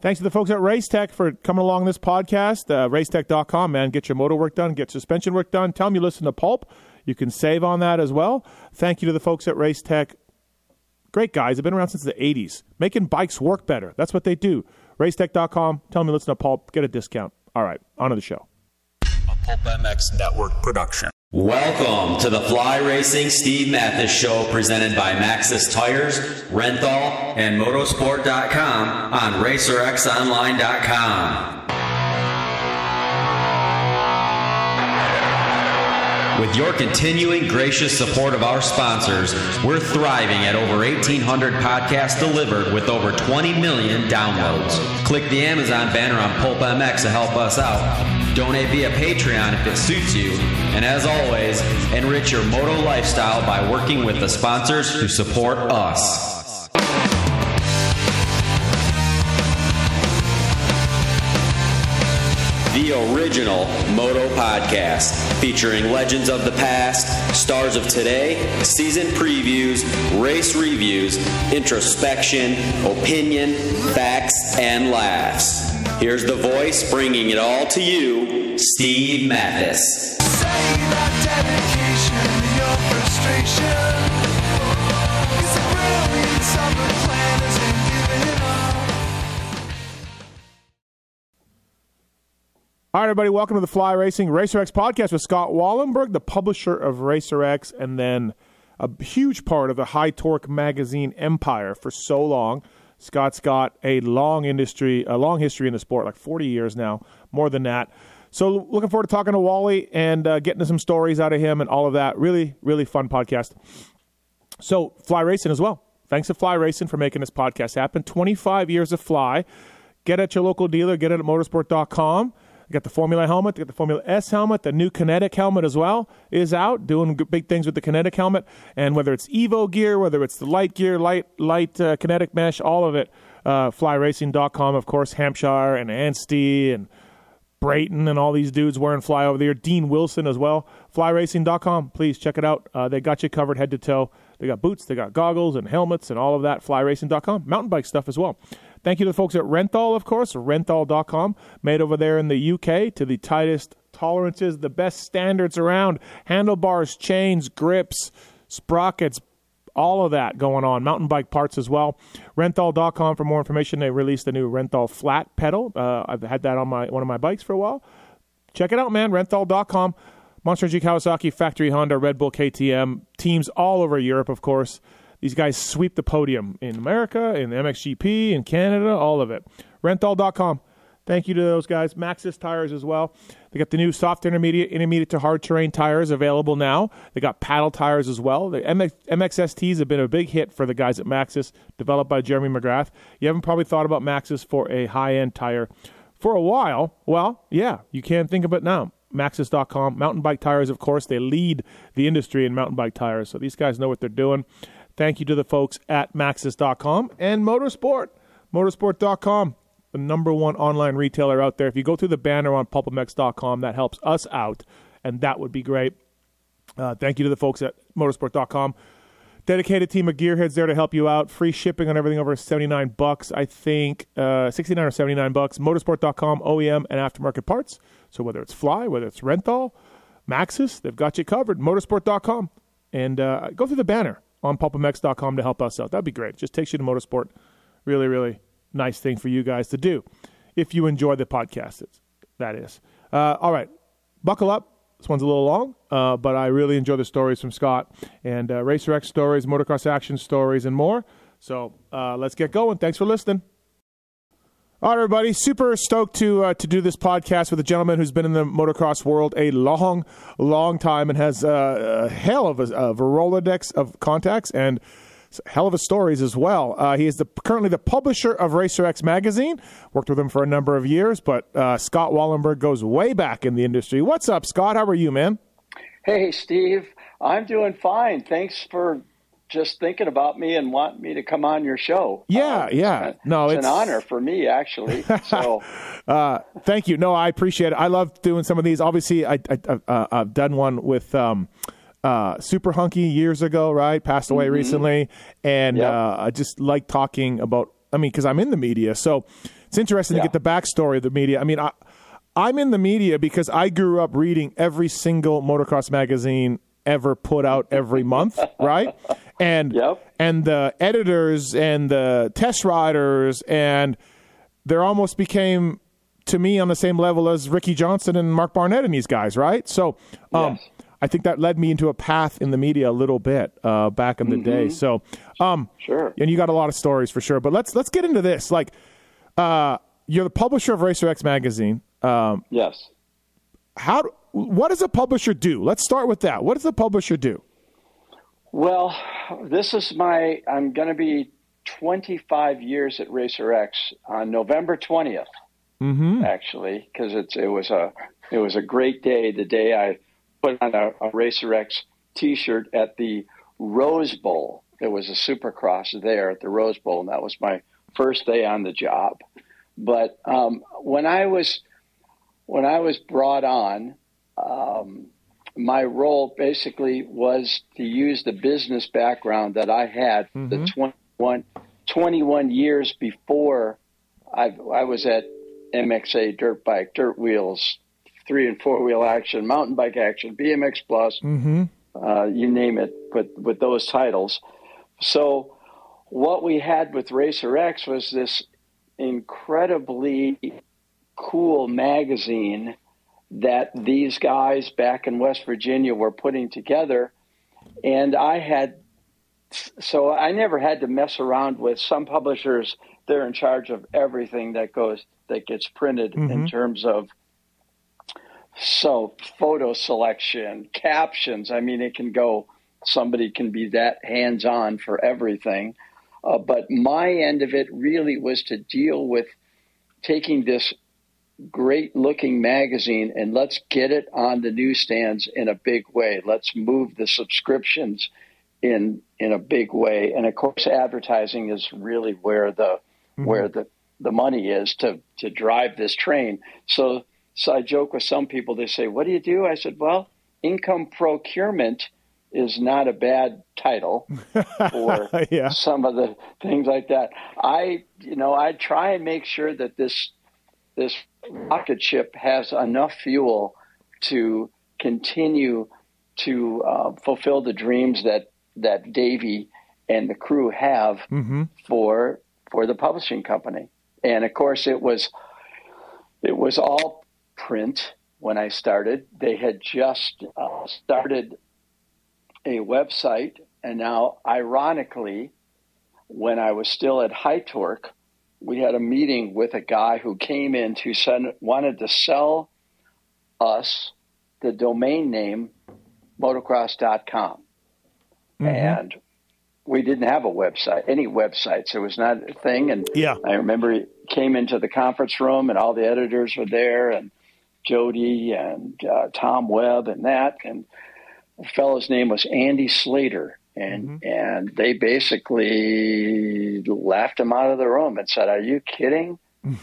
Thanks to the folks at Racetech for coming along this podcast. Racetech.com, man. Get your motor work done. Get suspension work done. Tell them you listen to Pulp. You can save on that as well. Thank you to the folks at Racetech. Great guys. They've been around since the 80s. Making bikes work better. That's what they do. Racetech.com. Tell them you listen to Pulp. Get a discount. All right. On to the show. A Pulp MX Network production. Welcome to the Fly Racing Steve Mathis Show, presented by Maxxis Tires, Renthal, and Motorsport.com on RacerXOnline.com. With your continuing gracious support of our sponsors, we're thriving at over 1,800 podcasts delivered with over 20 million downloads. Click the Amazon banner on Pulp MX to help us out. Donate via Patreon if it suits you. And as always, enrich your moto lifestyle by working with the sponsors who support us. The original Moto Podcast, featuring legends of the past, stars of today, season previews, race reviews, introspection, opinion, facts, and laughs. Here's the voice bringing it all to you, Steve Mathis. Say that dedication to your frustration is the brilliance of the planners and giving it up. All right, everybody, welcome to the Fly Racing RacerX podcast with Scott Wallenberg, the publisher of RacerX, and then a huge part of the High Torque magazine empire for so long. Scott's got a long history in the sport, like 40 years now, more than that. So looking forward to talking to Wally and getting some stories out of him and all of that. Really, really fun podcast. So Fly Racing as well. Thanks to Fly Racing for making this podcast happen. 25 years of Fly. Get at your local dealer. Get it at motorsport.com. You got the Formula helmet, you got the Formula S helmet, the new Kinetic helmet as well is out, doing big things with the Kinetic helmet. And whether it's Evo gear, whether it's the light gear, light Kinetic mesh, all of it, flyracing.com, of course, Hampshire and Anstey and Brayton and all these dudes wearing Fly over there. Dean Wilson as well. Flyracing.com, please check it out. They got you covered head to toe. They got boots, they got goggles and helmets and all of that. Flyracing.com, mountain bike stuff as well. Thank you to the folks at Renthal, of course, renthal.com, made over there in the UK to the tightest tolerances, the best standards around, handlebars, chains, grips, sprockets, all of that going on. Mountain bike parts as well. Renthal.com for more information. They released the new Renthal flat pedal. I've had that on one of my bikes for a while. Check it out, man. Renthal.com. Monster Energy, Kawasaki, Factory Honda, Red Bull, KTM, teams all over Europe, of course. These guys sweep the podium in America, in the MXGP, in Canada, all of it. Renthal.com. Thank you to those guys. Maxxis Tires as well. They got the new soft intermediate to hard terrain tires available now. They got paddle tires as well. The MXSTs have been a big hit for the guys at Maxxis, developed by Jeremy McGrath. You haven't probably thought about Maxxis for a high-end tire for a while. Well, yeah, you can think of it now. Maxxis.com. Mountain bike tires, of course, they lead the industry in mountain bike tires, so these guys know what they're doing. Thank you to the folks at Maxxis.com and Motorsport.com, the number one online retailer out there. If you go through the banner on PulpMX.com, that helps us out, and that would be great. Thank you to the folks at Motorsport.com. Dedicated team of gearheads there to help you out. Free shipping on everything over $79, I think. 69 or $79. Motorsport.com, OEM, and aftermarket parts. So whether it's Fly, whether it's Renthal, Maxxis, they've got you covered. Motorsport.com. And go through the banner on PulpMX.com to help us out. That'd be great. It just takes you to Motorsport. Really, really nice thing for you guys to do if you enjoy the podcast, that is. All right. Buckle up. This one's a little long, but I really enjoy the stories from Scott and RacerX stories, motocross action stories, and more. So let's get going. Thanks for listening. All right, everybody. Super stoked to do this podcast with a gentleman who's been in the motocross world a long, long time and has a hell of a Rolodex of contacts and hell of a stories as well. He is currently the publisher of RacerX magazine. Worked with him for a number of years, but Scott Wallenberg goes way back in the industry. What's up, Scott? How are you, man? Hey, Steve. I'm doing fine. Thanks for just thinking about me and wanting me to come on your show. Yeah. No, it's an honor for me, actually. So, thank you. No, I appreciate it. I love doing some of these. Obviously, I've done one with Super Hunky years ago, right? Passed away recently. And I just like talking about, because I'm in the media. So It's interesting to get the backstory of the media. I mean, I'm in the media because I grew up reading every single motocross magazine ever put out every month, right? And and the editors and the test riders, and they almost became, to me, on the same level as Ricky Johnson and Mark Barnett and these guys, right? So I think that led me into a path in the media a little bit back in the day. So sure. And you got a lot of stories for sure. But let's get into this. Like, you're the publisher of Racer X magazine. Yes. What does a publisher do? Let's start with that. What does a publisher do? Well, this is I'm going to be 25 years at Racer X on November 20th, actually, because it was a great day. The day I put on a Racer X T-shirt at the Rose Bowl. There was a Supercross there at the Rose Bowl, and that was my first day on the job. But when I was brought on, my role basically was to use the business background that I had the 21 years before I was at MXA Dirt Bike, Dirt Wheels, 3- and 4-wheel action, mountain bike action, BMX Plus, you name it, with those titles. So what we had with Racer X was this incredibly cool magazine that these guys back in West Virginia were putting together. And I never had to mess around with some publishers. They're in charge of everything that gets printed in terms of photo selection, captions. I mean, somebody can be that hands-on for everything. But my end of it really was to deal with taking this great-looking magazine and let's get it on the newsstands in a big way. Let's move the subscriptions in a big way. And, of course, advertising is really where the money is to drive this train. So I joke with some people. They say, "What do you do?" I said, "Well, income procurement is not a bad title for some of the things like that." I try and make sure that this rocket ship has enough fuel to continue to fulfill the dreams that Davey and the crew have for the publishing company. And of course, it was all print when I started. They had just started a website, and now, ironically, when I was still at High Torque, we had a meeting with a guy who came in wanted to sell us the domain name motocross.com. And we didn't have any websites. It was not a thing. And I remember he came into the conference room and all the editors were there, and Jody and Tom Webb and that. And the fellow's name was Andy Slater. And they basically laughed him out of the room and said, "Are you kidding?"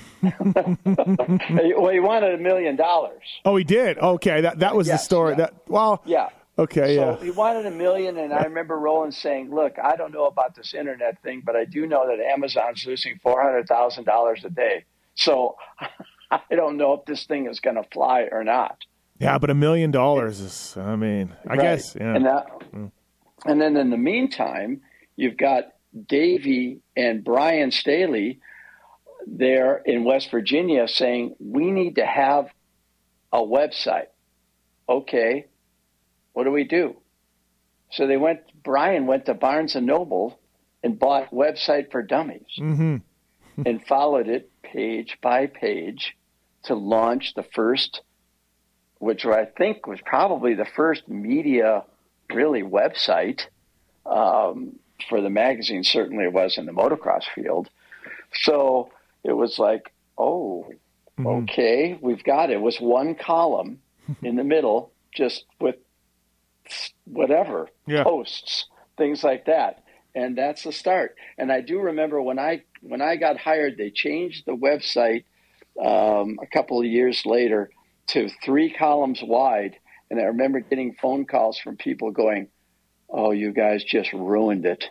Well, he wanted $1 million. Oh, he did? Okay, that was the story. Yeah. Okay, so he wanted $1 million, and I remember Roland saying, "Look, I don't know about this internet thing, but I do know that Amazon's losing $400,000 a day. So I don't know if this thing is going to fly or not." Yeah, but $1 million is, I guess. Yeah. And then in the meantime, you've got Davey and Brian Staley there in West Virginia saying, "We need to have a website." Okay, what do we do? So Brian went to Barnes & Noble and bought Website for Dummies and followed it page by page to launch the first, which I think was probably the first media really website for the magazine. Certainly it was in the motocross field. So it was like, okay, we've got it. It was one column in the middle, just with whatever, posts, things like that. And that's the start. And I do remember when I got hired, they changed the website a couple of years later to 3 columns wide. And I remember getting phone calls from people going, "Oh, you guys just ruined it."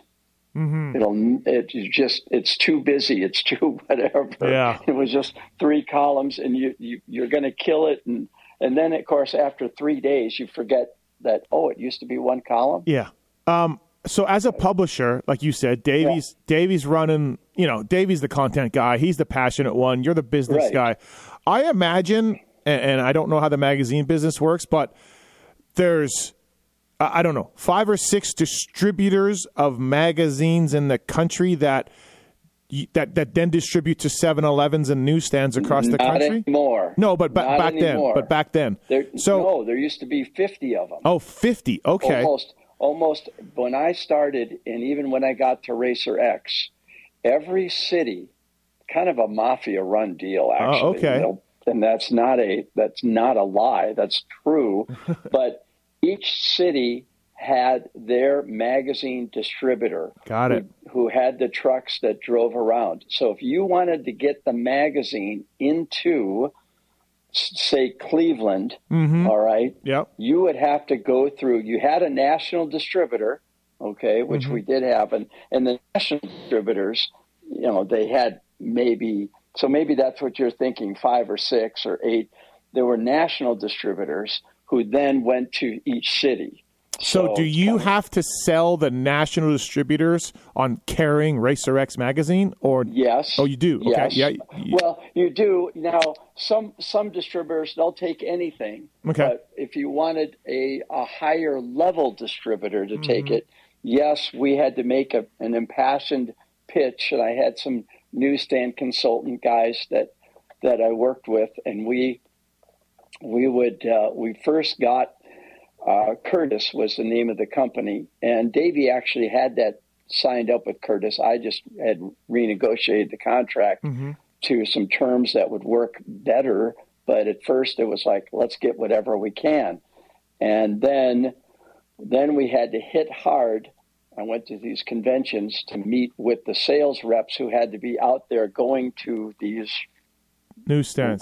It's too busy. It's too whatever. Yeah. It was just 3 columns, and you're going to kill it. And then, of course, after 3 days, you forget that, it used to be 1 column. Yeah. So as a publisher, like you said, Davey's running, Davey's the content guy. He's the passionate one. You're the business guy. I imagine, and I don't know how the magazine business works, but there's, I don't know, 5 or 6 distributors of magazines in the country that then distribute to 7-Elevens and newsstands across the country? Not anymore. No, but back then. There used to be 50 of them. Oh, 50. Okay. Almost when I started, and even when I got to Racer X, every city, kind of a mafia-run deal, actually. Oh, okay. And that's not a lie. That's true. But each city had their magazine distributor. Got it. Who had the trucks that drove around. So if you wanted to get the magazine into, say, Cleveland, all right, you would have to go through. You had a national distributor, okay, which we did have, and the national distributors, they had maybe that's what you're thinking, 5 or 6 or 8. There were national distributors who then went to each city. So do you have to sell the national distributors on carrying Racer X magazine, or yes? Oh, you do. Okay. Yes. Yeah. Well, you do now. Some distributors, they'll take anything. Okay. But if you wanted a higher level distributor to take it, yes, we had to make an impassioned pitch, and I had some newsstand consultant guys that I worked with, and we first got. Curtis was the name of the company, and Davey actually had that signed up with Curtis. I just had renegotiated the contract to some terms that would work better, but at first it was like, let's get whatever we can. And then we had to hit hard. I went to these conventions to meet with the sales reps who had to be out there going to these newstand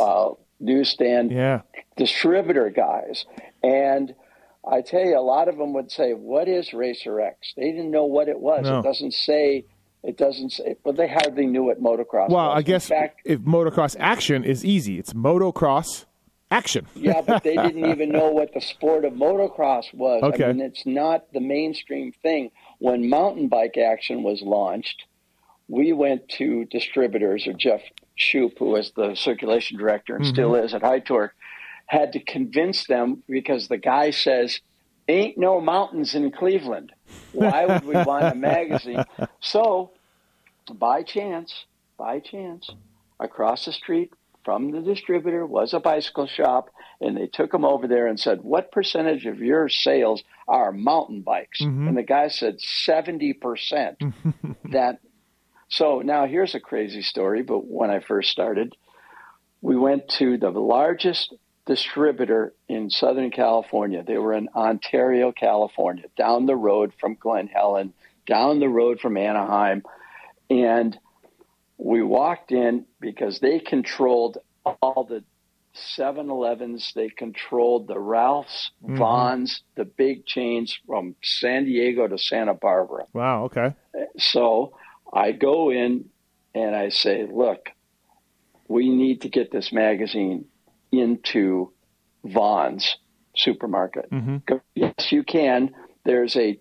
distributor guys. And I tell you, a lot of them would say, "What is Racer X?" They didn't know what it was. No. It doesn't say, but they hardly knew what motocross was. Well, I guess if motocross action is easy, it's motocross action. Yeah, but they didn't even know what the sport of motocross was. Okay. I mean, it's not the mainstream thing. When mountain bike action was launched, we went to distributors, or Jeff Shoup, who was the circulation director and still is at High Torque, had to convince them, because the guy says, ain't no mountains in Cleveland. Why would we want a magazine? So by chance, across the street from the distributor was a bicycle shop, and they took him over there and said, what percentage of your sales are mountain bikes? And the guy said 70%. So now here's a crazy story, but when I first started, we went to the largest distributor in Southern California. They were in Ontario, California, down the road from Glen Helen, down the road from Anaheim. And we walked in because they controlled all the 7-Elevens. They controlled the Ralphs, Vons, the big chains from San Diego to Santa Barbara. Wow, okay. So I go in and I say, look, we need to get this magazine into Vons supermarket. Yes, you can. There's a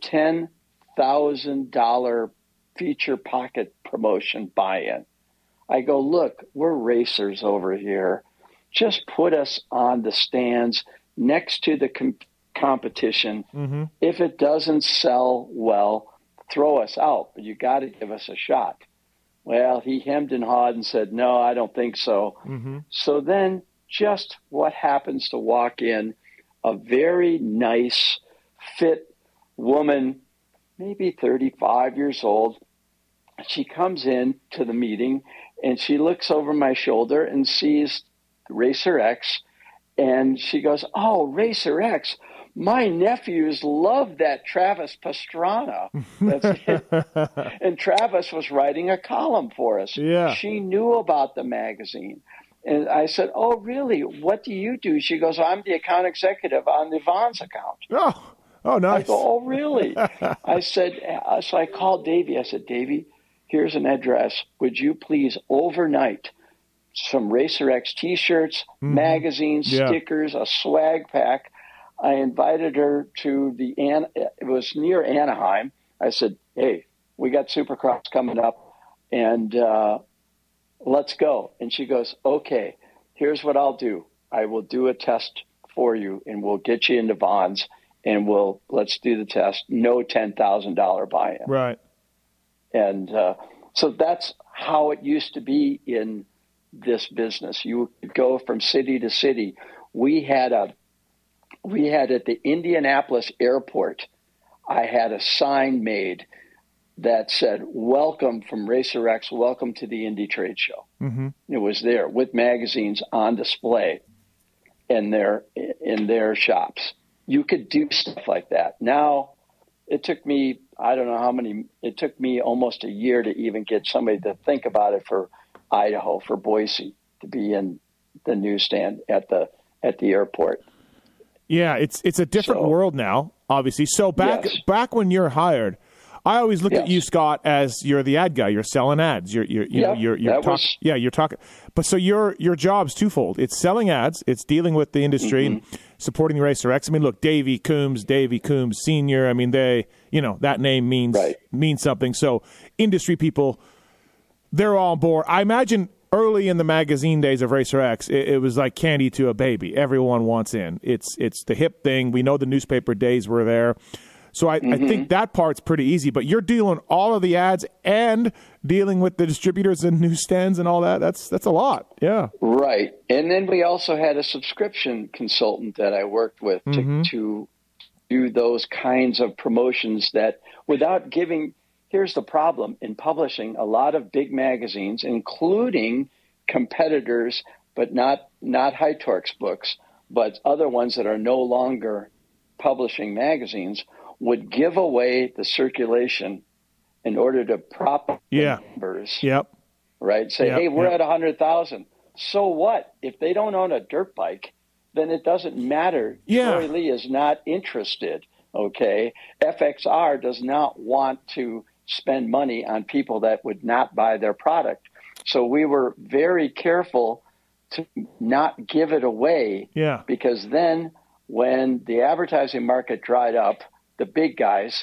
$10,000 feature pocket promotion buy-in. I go, look, we're racers over here. Just put us on the stands next to the competition. If it doesn't sell well, throw us out, but you got to give us a shot. Well, he hemmed and hawed and said, no, I don't think so. So then just what happens to walk in a very nice, fit woman, maybe 35 years old. She comes in to the meeting and she looks over my shoulder and sees Racer X, and she goes, oh, Racer X. My nephews love that Travis Pastrana. That's it. And Travis was writing a column for us. Yeah. She knew about the magazine. And I said, oh, really? What do you do? She goes, I'm the account executive on the Vons account. Oh, Oh, nice. I go, oh, really? I said, so I called Davey. I said, Davey, here's an address. Would you please overnight some Racer X T-shirts, magazines, stickers, a swag pack? I invited her to it was near Anaheim. I said, hey, we got Supercross coming up, and let's go. And she goes, okay, here's what I'll do. I will do a test for you, and we'll get you into Vons, and let's do the test. No $10,000 buy-in. Right. And so that's how it used to be in this business. You could go from city to city. We had at the Indianapolis airport, I had a sign made that said, welcome from Racer X, welcome to the Indy Trade Show. Mm-hmm. It was there with magazines on display in their shops. You could do stuff like that. Now, it took me, I don't know it took me almost a year to even get somebody to think about it for Idaho, for Boise, to be in the newsstand at the airport. Yeah, it's a different world now, obviously. So back when you're hired, I always look at you, Scott, as you're the ad guy. You're selling ads. You're talking. But so your job's twofold. It's selling ads. It's dealing with the industry and supporting the Racer X. I mean, look, Davey Coombs Sr. I mean, that name means something. So industry people, they're all on board. I imagine early in the magazine days of Racer X, it was like candy to a baby. Everyone wants in. It's the hip thing. We know the newspaper days were there. So I think that part's pretty easy. But you're dealing all of the ads and dealing with the distributors and newsstands and all that. That's a lot. Yeah. Right. And then we also had a subscription consultant that I worked with to do those kinds of promotions that without giving – here's the problem in publishing a lot of big magazines, including competitors, but not High Torque's books, but other ones that are no longer publishing magazines – would give away the circulation in order to prop up the numbers. Yep. Right? Say, hey, we're at 100,000. So what? If they don't own a dirt bike, then it doesn't matter. Yeah. Troy Lee is not interested, okay? FXR does not want to spend money on people that would not buy their product. So we were very careful to not give it away because then when the advertising market dried up, the big guys,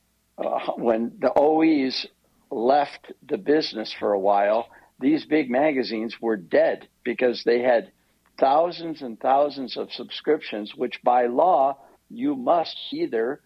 when the OEs left the business for a while, these big magazines were dead because they had thousands and thousands of subscriptions, which by law, you must either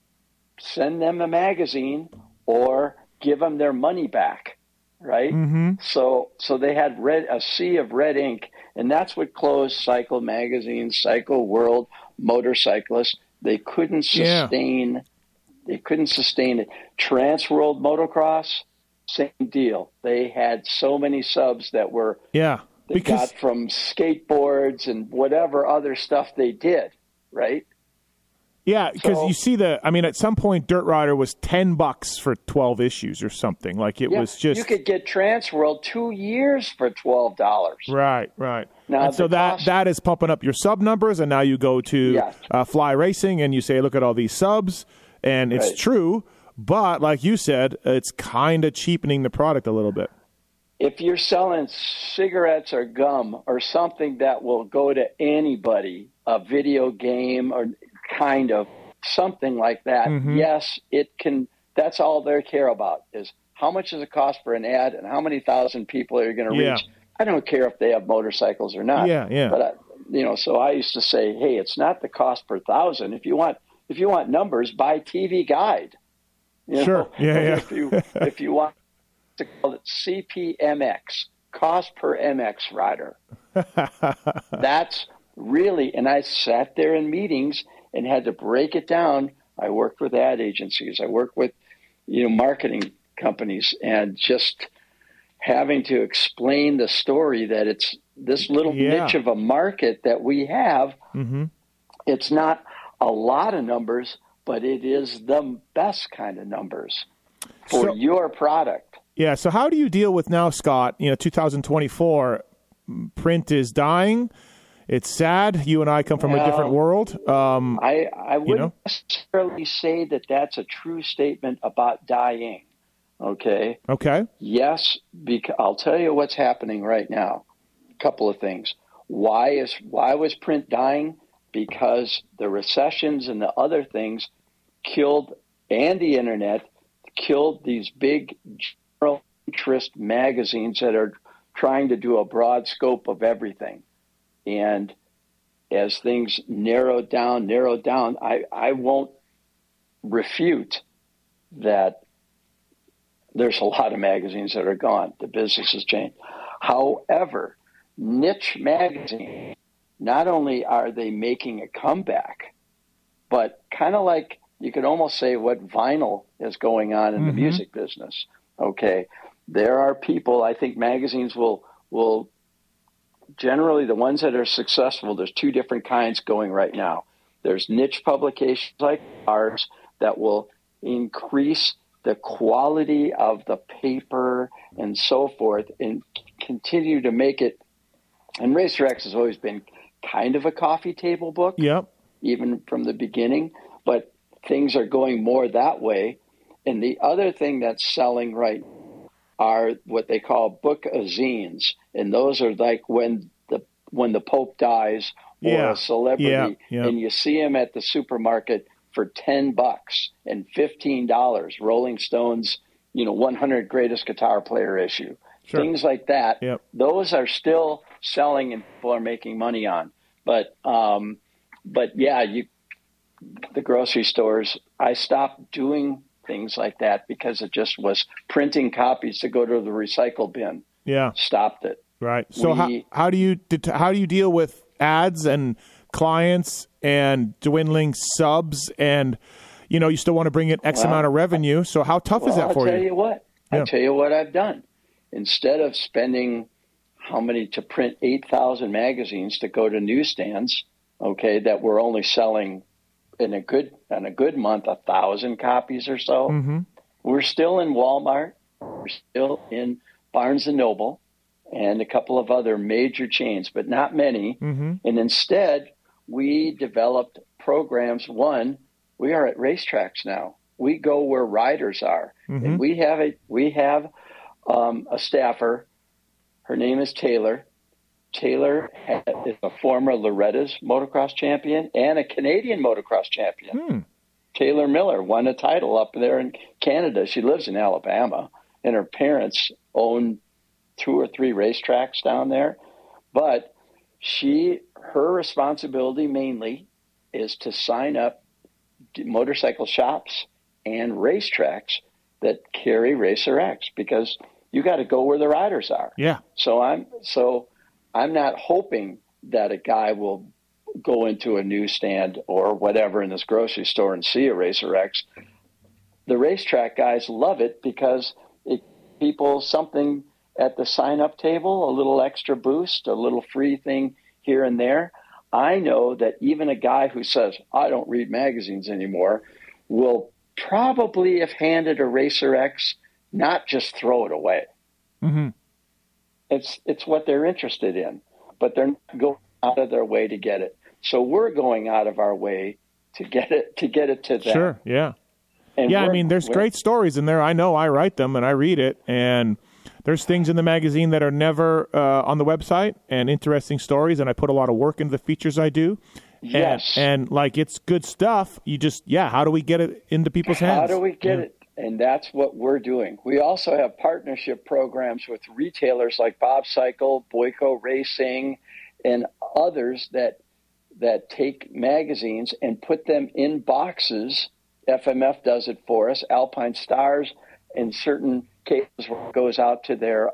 send them a magazine or give them their money back, right? Mm-hmm. So they had a sea of red ink, and that's what closed Cycle Magazine, Cycle World, Motorcyclist. They couldn't sustain. They couldn't sustain it. Trans World Motocross, same deal. They had so many subs that were they got from skateboards and whatever other stuff they did, right? Yeah, because you see at some point, Dirt Rider was $10 for 12 issues or something. Like it was just. You could get Trans World 2 years for $12. Right. Now, and so that is pumping up your sub numbers, and now you go to Fly Racing and you say, look at all these subs, and it's true, but like you said, it's kind of cheapening the product a little bit. If you're selling cigarettes or gum or something that will go to anybody, a video game or kind of something like that, yes, it can. That's all they care about is how much does it cost for an ad and how many thousand people are you going to reach. I don't care if they have motorcycles or not. But so I used to say, hey, it's not the cost per thousand. If you want numbers, buy TV Guide. Sure. If you want to call it CPMX, cost per MX rider. That's really. And I sat there in meetings and had to break it down. I worked with ad agencies. I worked with, marketing companies, and just having to explain the story that it's this little niche of a market that we have. Mm-hmm. It's not a lot of numbers, but it is the best kind of numbers for your product. Yeah. So how do you deal with now, Scott, 2024, print is dying. It's sad. You and I come from a different world. I wouldn't you know? necessarily say that that's a true statement about dying. Okay. Okay. Yes, because I'll tell you what's happening right now. A couple of things. Why was print dying? Because the recessions and the other things killed, and the internet killed these big general interest magazines that are trying to do a broad scope of everything. And as things narrowed down, I won't refute that there's a lot of magazines that are gone. The business has changed. However, niche magazines, not only are they making a comeback, but kind of like you could almost say what vinyl is going on in the music business. Okay. There are people, I think magazines will generally, the ones that are successful, there's two different kinds going right now. There's niche publications like ours that will increase the quality of the paper and so forth and continue to make it. And Racer X has always been kind of a coffee table book, even from the beginning, but things are going more that way. And the other thing that's selling right are what they call book-a-zines. And those are like when the Pope dies or a celebrity, and you see them at the supermarket for $10 and $15, Rolling Stones, 100 greatest guitar player issue, things like that. Those are still selling and people are making money on. But yeah, the grocery stores, I stopped doing things like that because it just was printing copies to go to the recycle bin. Stopped it. Right. So how do you deal with ads and clients and dwindling subs, and you still want to bring in X amount of revenue? So how tough is that for you? I'll tell you what I've done. Instead of spending how many to print 8,000 magazines to go to newsstands, okay, that we're only selling in a good month 1,000 copies or so. We're still in Walmart. We're still in Barnes and Noble and a couple of other major chains, but not many. And instead, we developed programs. One, we are at racetracks now. We go where riders are, and we have a staffer. Her name is Taylor. Taylor is a former Loretta's motocross champion and a Canadian motocross champion. Taylor Miller won a title up there in Canada. She lives in Alabama, and her parents own 2 or 3 racetracks down there. But her responsibility mainly is to sign up motorcycle shops and racetracks that carry Racer X, because you got to go where the riders are. So I'm not hoping that a guy will go into a newsstand or whatever in this grocery store and see a Racer X. The racetrack guys love it because it people something at the sign-up table, a little extra boost, a little free thing here and there. I know that even a guy who says, I don't read magazines anymore, will probably, if handed a Racer X, not just throw it away. It's what they're interested in, but they're not going out of their way to get it. So we're going out of our way to get it to them. And I mean, there's great stories in there. I know, I write them and I read it, and there's things in the magazine that are never on the website, and interesting stories, and I put a lot of work into the features I do. And like, it's good stuff. You just, how do we get it into people's hands? How do we get it? And that's what we're doing. We also have partnership programs with retailers like Bob Cycle, Boyko Racing, and others that take magazines and put them in boxes. FMF does it for us. Alpine Stars, in certain cases, where it goes out to their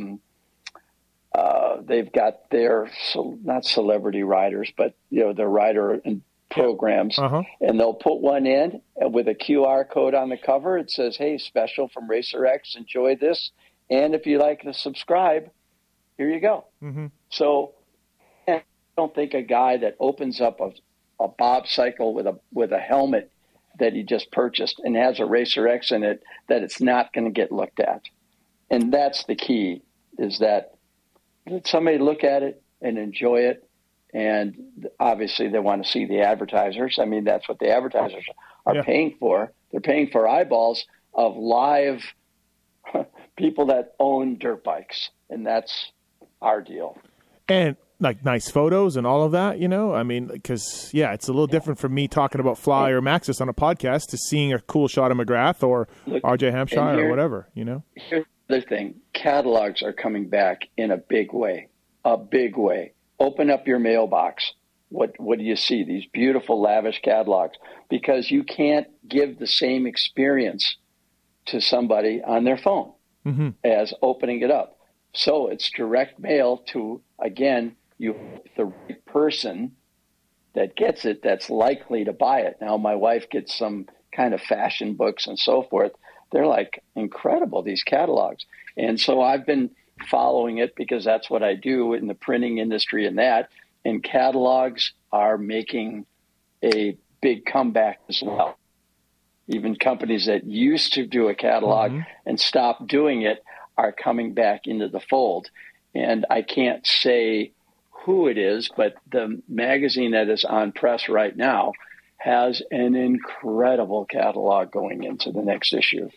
they've got their not celebrity riders, but their rider and programs, and they'll put one in with a QR code on the cover. It says, hey, special from Racer X, enjoy this, and if you like to subscribe, here you go. So I don't think a guy that opens up a Bob Cycle with a helmet that he just purchased and has a Racer X in it, that it's not going to get looked at. And that's the key, is that let somebody look at it and enjoy it, And obviously they want to see the advertisers. I mean, that's what the advertisers are paying for. They're paying for eyeballs of live people that own dirt bikes. And that's our deal. And like nice photos and all of that, I mean, because, it's a little different from me talking about Fly or Maxxis on a podcast to seeing a cool shot of McGrath or RJ Hampshire or whatever, Here's the other thing. Catalogs are coming back in a big way. Open up your mailbox. What do you see? These beautiful, lavish catalogs. Because you can't give the same experience to somebody on their phone as opening it up. So it's direct mail to, again, the right person that gets it that's likely to buy it. Now, my wife gets some kind of fashion books and so forth. They're like incredible, these catalogs. And so I've been following it because that's what I do in the printing industry and that. And catalogs are making a big comeback as well. Even companies that used to do a catalog and stopped doing it are coming back into the fold. And I can't say who it is, but the magazine that is on press right now has an incredible catalog going into the next issue.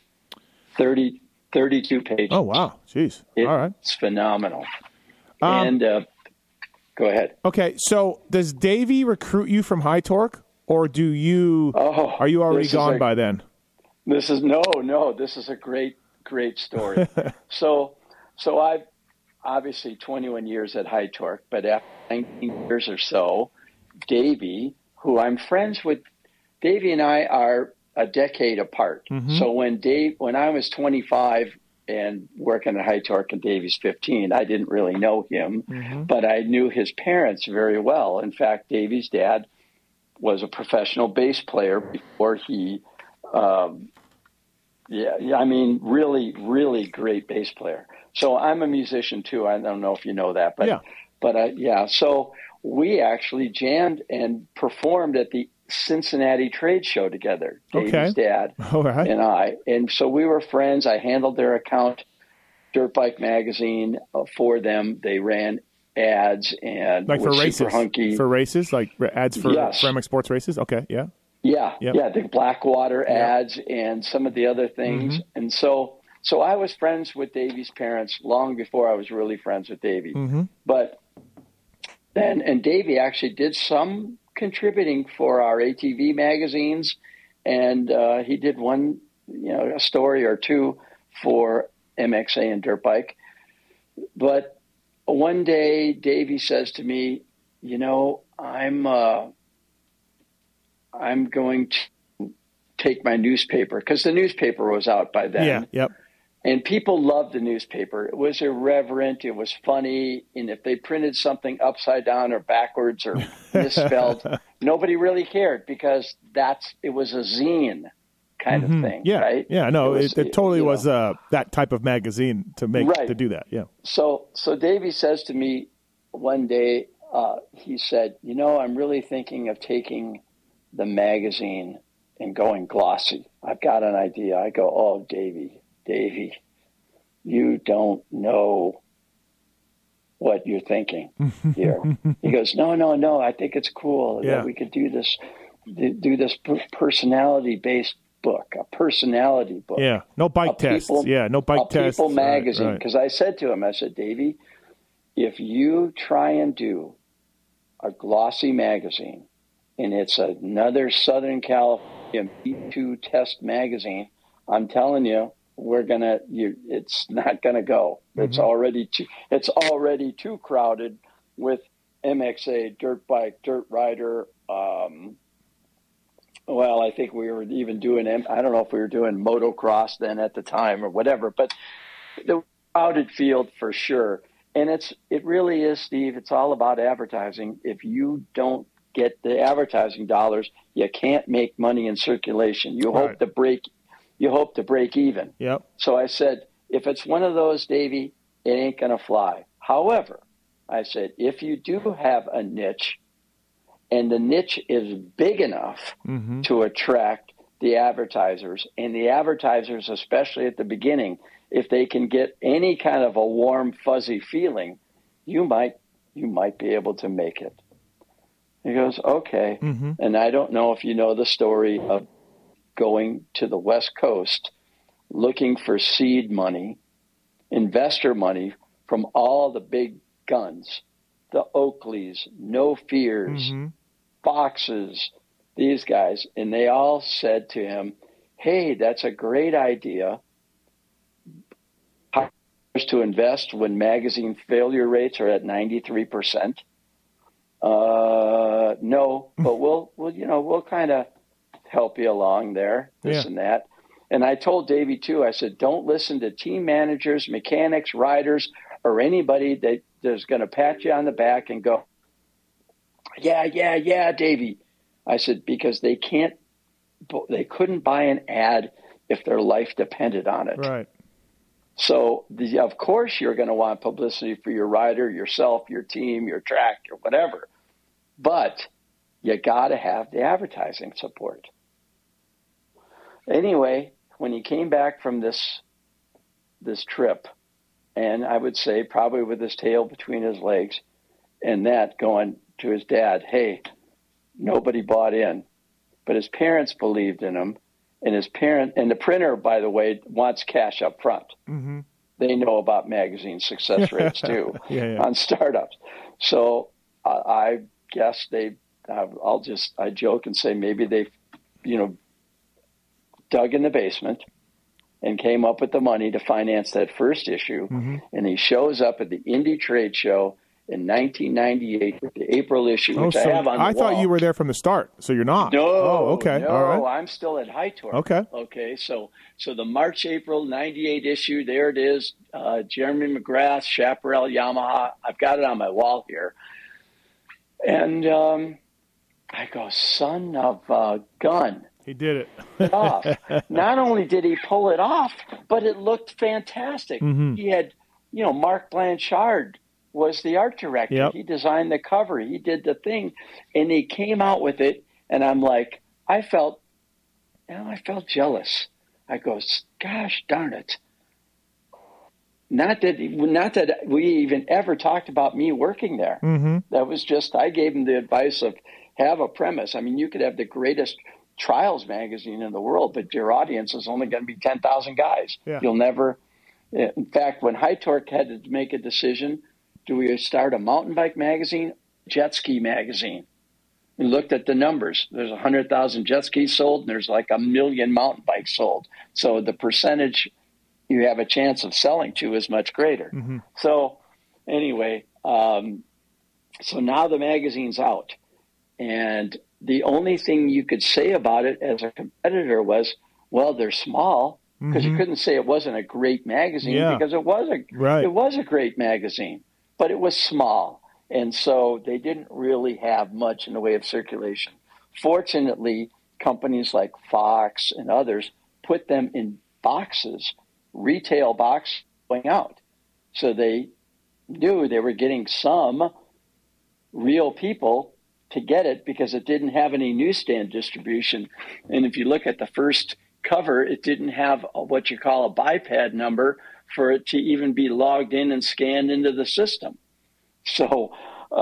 32 pages. Oh, wow. Jeez. All right. It's phenomenal. And go ahead. Okay. So does Davey recruit you from High Torque, or are you already gone by then? This is a great story. So I've obviously 21 years at High Torque, but after 19 years or so, Davey, who I'm friends with, Davey and I are a decade apart. So when I was 25 and working at High Torque and Davey's 15, I didn't really know him, but I knew his parents very well. In fact, Davey's dad was a professional bass player before he, really, really great bass player. So I'm a musician too. I don't know if you know that, but so we actually jammed and performed at the Cincinnati trade show together, Davey's dad and I. And so we were friends. I handled their account, Dirt Bike Magazine, for them. They ran ads and like for races, hunky. For races, like ads for MX Sports races. Okay. Yeah. Yeah. The Blackwater ads and some of the other things. And so I was friends with Davey's parents long before I was really friends with Davey. But then, and Davey actually did some contributing for our ATV magazines, and he did one, a story or two for MXA and Dirt Bike. But one day, Davey says to me, I'm going to take my newspaper, because the newspaper was out by then. And people loved the newspaper. It was irreverent. It was funny. And if they printed something upside down or backwards or misspelled, nobody really cared, because it was a zine kind of thing. Right? Yeah, no, it totally was that type of magazine to do that. Yeah. So Davey says to me one day, he said, I'm really thinking of taking the magazine and going glossy. I've got an idea. I go, oh, Davey, you don't know what you're thinking here. He goes, no, I think it's cool that we could do this personality-based book, a personality book. Yeah, no bike tests. No bike tests. People magazine. Because I said to him, Davey, if you try and do a glossy magazine, and it's another Southern California Me2 test magazine, I'm telling you, it's not gonna go. It's already too crowded with MXA, dirt bike, dirt rider. Well, I think we were even doing, I don't know if we were doing motocross then at the time or whatever, but the crowded field for sure. And it really is, Steve. It's all about advertising. If you don't get the advertising dollars, you can't make money in circulation. You hope to break even. Yep. So I said, if it's one of those, Davey, it ain't going to fly. However, I said, if you do have a niche, and the niche is big enough to attract the advertisers, and the advertisers, especially at the beginning, if they can get any kind of a warm, fuzzy feeling, you might be able to make it. He goes, okay. Mm-hmm. And I don't know if you know the story of going to the West Coast looking for seed money, investor money from all the big guns, the Oakleys, No Fears, Mm-hmm. Foxes, these guys. And they all said to him, hey, that's a great idea. How to invest when magazine failure rates are at 93%? No, but we'll kind of help you along there, this and that. And I told Davey too, I said, don't listen to team managers, mechanics, riders, or anybody that is going to pat you on the back and go, yeah, Davey. I said, because they couldn't buy an ad if their life depended on it. Right. So, of course, you're going to want publicity for your rider, yourself, your team, your track, or whatever. But you got to have the advertising support. Anyway, when he came back from this trip, and I would say probably with his tail between his legs, and that going to his dad, hey, nobody bought in. But his parents believed in him. And the printer, by the way, wants cash up front. Mm-hmm. They know about magazine success rates too on startups. So I guess I joke and say maybe they, dug in the basement and came up with the money to finance that first issue. Mm-hmm. And he shows up at the Indy Trade Show in 1998 with the April issue, which I have on the I thought wall. you were there from the start, so you're not. No, Oh, okay. No, all right. I'm still at High Torque. Okay. Okay, so the March-April 98 issue, there it is, Jeremy McGrath, Chaparral, Yamaha. I've got it on my wall here. And I go, son of a gun. He did it. Off. Not only did he pull it off, but it looked fantastic. Mm-hmm. He had, Mark Blanchard was the art director. Yep. He designed the cover. He did the thing, and he came out with it. And I'm like, I felt jealous. I go, gosh darn it! Not that we even ever talked about me working there. Mm-hmm. That was just, I gave him the advice of have a premise. I mean, you could have the greatest trials magazine in the world, but your audience is only going to be 10,000 guys. Yeah. You'll never. In fact, when High Torque had to make a decision, do we start a mountain bike magazine, jet ski magazine? We looked at the numbers. There's 100,000 jet skis sold, and there's like 1 million mountain bikes sold. So the percentage you have a chance of selling to is much greater. Mm-hmm. So anyway, so now the magazine's out. And the only thing you could say about it as a competitor was, well, they're small, because you couldn't say it wasn't a great magazine because it was a great magazine, but it was small. And so they didn't really have much in the way of circulation. Fortunately, companies like Fox and others put them in boxes, retail box going out. So they knew they were getting some real people to get it because it didn't have any newsstand distribution. And if you look at the first cover, it didn't have what you call a biped number for it to even be logged in and scanned into the system. So,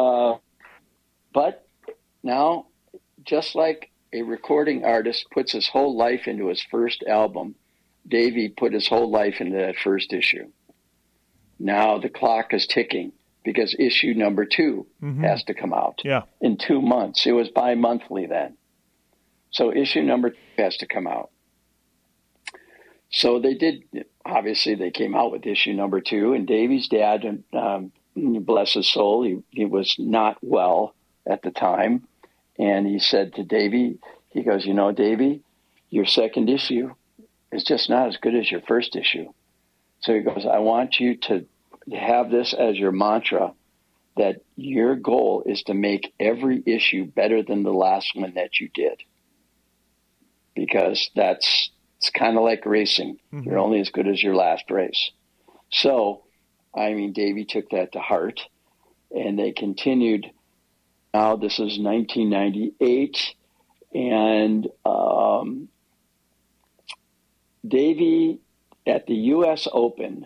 but now, just like a recording artist puts his whole life into his first album, Davey put his whole life into that first issue. Now the clock is ticking because issue number 2 has to come out in 2 months. It was bi-monthly then. So issue number 2 has to come out. So they did, obviously they came out with issue number 2, and Davey's dad, bless his soul, he was not well at the time. And he said to Davey, he goes, Davey, your second issue is just not as good as your first issue. So he goes, I want you to have this as your mantra, that your goal is to make every issue better than the last one that you did. Because it's kind of like racing. You're only as good as your last race. So, Davey took that to heart, and they continued. Now this is 1998, and Davey at the U.S. Open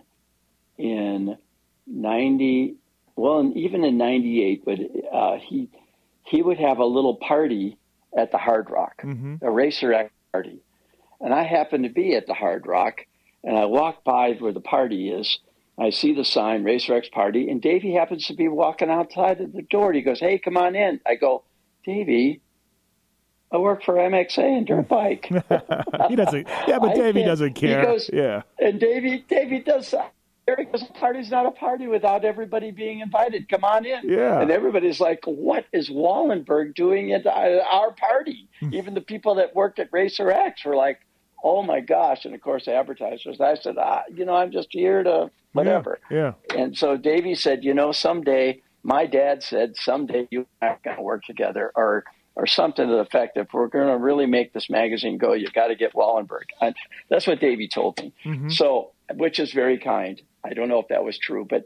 in 90, well, and even in 98, but he would have a little party at the Hard Rock, a Racer X party. And I happened to be at the Hard Rock, and I walk by where the party is. I see the sign, Racer X Party, and Davey happens to be walking outside of the door. He goes, "Hey, come on in." I go, "Davey, I work for MXA and dirt bike." He doesn't. Yeah, but Davey doesn't care. He goes, yeah. And Davey does. Eric goes, "A party's not a party without everybody being invited. Come on in." Yeah. And everybody's like, "What is Wallenberg doing at our party?" Even the people that worked at Racer X were like, "Oh my gosh!" And of course, advertisers. I said, "I'm just here to whatever." Yeah. And so Davey said, "Someday," my dad said, "someday you and I are going to work together," or something to the effect, "If we're going to really make this magazine go, you've got to get Wallenberg." That's what Davey told me. So, which is very kind. I don't know if that was true, but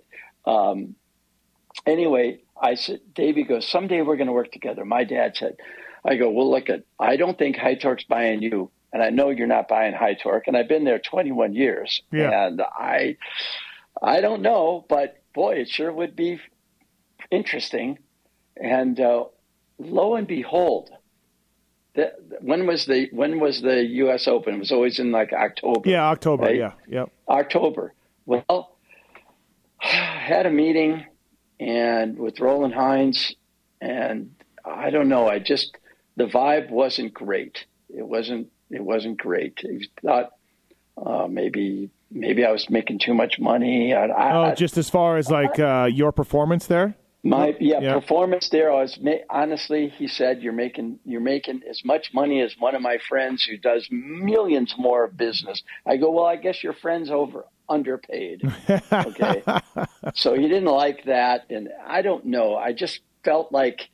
anyway, I said, Davey goes, "Someday we're going to work together." My dad said, I go, "Well, look, I don't think High Torque's buying you. And I know you're not buying High Torque. And I've been there 21 years. Yeah. And I don't know, but boy, it sure would be interesting." And lo and behold, when was the U.S. Open? It was always in like October. Yeah, October. Right? Yeah, yep. October. Well, I had a meeting and with Roland Hines, and I don't know. The vibe wasn't great. It wasn't great. He thought maybe I was making too much money. Just as far as like your performance there. Performance there. Honestly, he said, you're making as much money as one of my friends who does millions more of business. I go, "Well, I guess your friend's underpaid." Okay. So he didn't like that. And I don't know. I just felt like,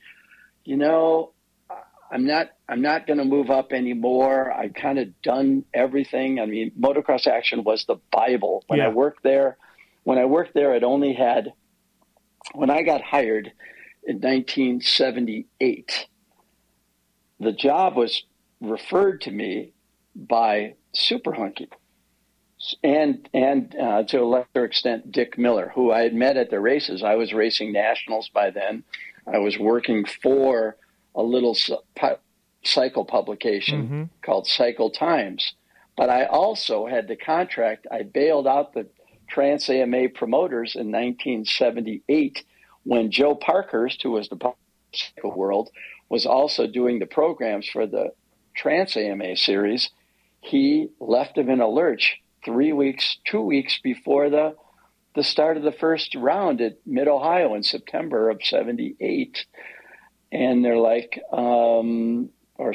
I'm not going to move up anymore. I've kind of done everything. I mean, Motocross Action was the Bible. When I worked there, it only had, when I got hired in 1978, the job was referred to me by Super Hunky and to a lesser extent, Dick Miller, who I had met at the races. I was racing nationals by then. I was working for a little cycle publication called Cycle Times. But I also had the contract. I bailed out the Trans-AMA promoters in 1978 when Joe Parkhurst, who was the cycle world, was also doing the programs for the Trans-AMA series. He left them in a lurch 2 weeks before the start of the first round at Mid-Ohio in September of 78. And they're like, 70.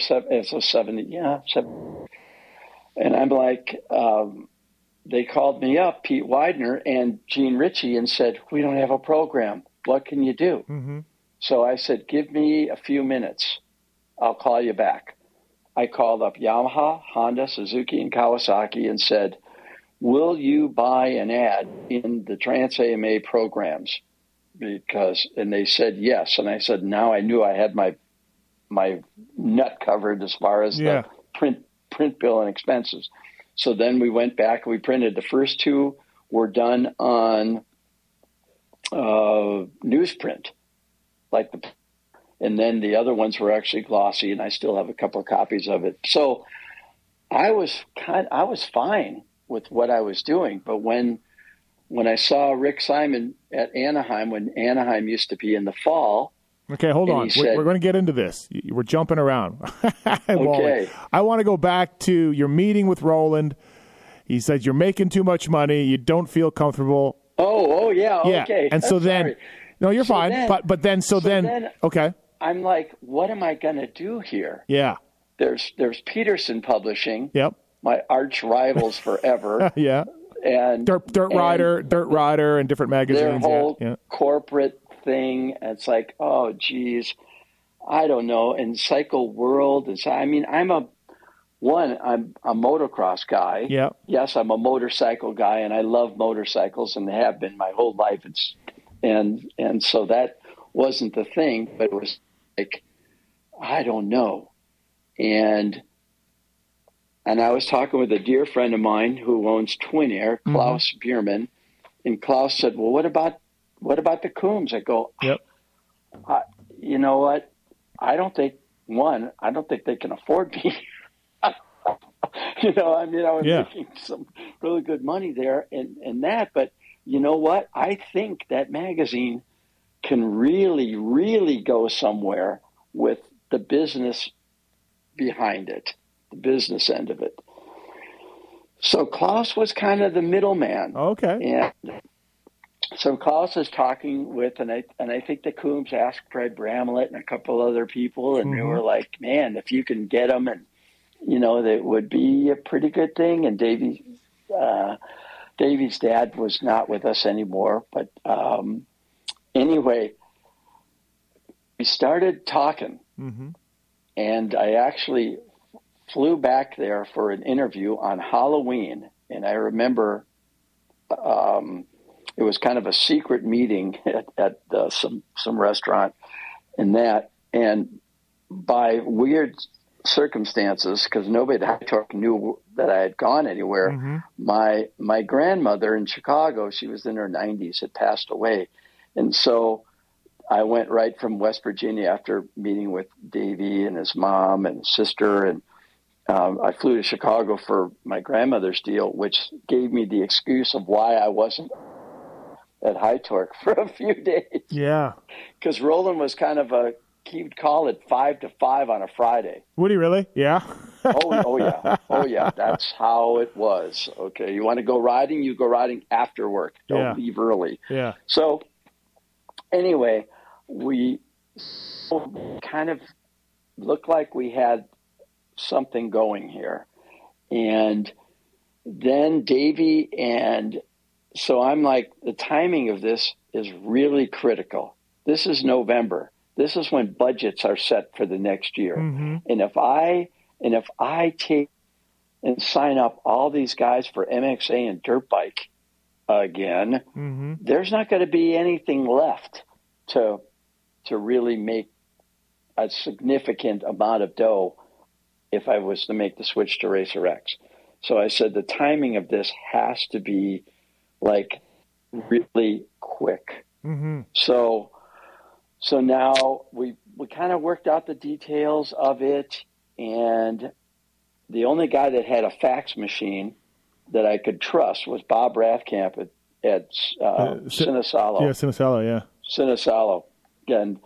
And I'm like, they called me up, Pete Widener and Gene Ritchie, and said, "We don't have a program. What can you do?" So I said, "Give me a few minutes. I'll call you back." I called up Yamaha, Honda, Suzuki, and Kawasaki and said, "Will you buy an ad in the Trans-AMA programs?" And they said yes. And I said, now I knew I had my nut covered as far as the print bill and expenses. So then we went back and we printed. The first two were done on newsprint, and then the other ones were actually glossy, and I still have a couple of copies of it. So I was fine with what I was doing, but when I saw Rick Simon at Anaheim, when Anaheim used to be in the fall. Okay, hold on. We're going to get into this. We're jumping around. Okay. I want to go back to your meeting with Roland. He said you're making too much money. You don't feel comfortable. Oh, yeah. Okay. And so then, no, you're fine. Then, okay. I'm like, what am I going to do here? Yeah. There's Peterson Publishing. Yep. My arch rivals forever. Yeah. And Dirt Rider, and different magazines. Their whole corporate thing. It's like, oh, geez, I don't know. And Cycle World is. I mean, I'm a motocross guy. Yeah. Yes, I'm a motorcycle guy, and I love motorcycles, and have been my whole life. And so that wasn't the thing, but it was like, I don't know, and I was talking with a dear friend of mine who owns Twin Air, Klaus Bierman, and Klaus said, "Well, what about the Coombs?" I go, "Yep, you know what? I don't think they can afford me. I was making some really good money there and that, but you know what? I think that magazine can really, really go somewhere with the business behind it, the business end of it. So Klaus was kind of the middleman. Okay. And so Klaus is talking with, and I think the Coombs asked Fred Bramlett and a couple other people, and they were like, man, if you can get them, and, that would be a pretty good thing. And Davey's dad was not with us anymore. But anyway, we started talking, and I actually flew back there for an interview on Halloween. And I remember it was kind of a secret meeting at some restaurant and that. And by weird circumstances, because nobody at High Torque knew that I had gone anywhere, my grandmother in Chicago, she was in her 90s, had passed away. And so I went right from West Virginia after meeting with Davey and his mom and his sister, and I flew to Chicago for my grandmother's deal, which gave me the excuse of why I wasn't at High Torque for a few days. Yeah. Because Roland was kind of he would call it 5 to 5 on a Friday. Would he really? Yeah. Oh, yeah. That's how it was. Okay. You want to go riding? You go riding after work. Don't leave early. Yeah. So anyway, we kind of looked like we had something going here. And then Davey, and so I'm like, the timing of this is really critical. This is November. This is when budgets are set for the next year. And if I take and sign up all these guys for MXA and dirt bike again, there's not going to be anything left to really make a significant amount of dough if I was to make the switch to Racer X. So I said the timing of this has to be like really quick. So now we kind of worked out the details of it, and the only guy that had a fax machine that I could trust was Bob Rathkamp at Cinesalo. Yeah, Cinesalo, yeah. Cinesalo, and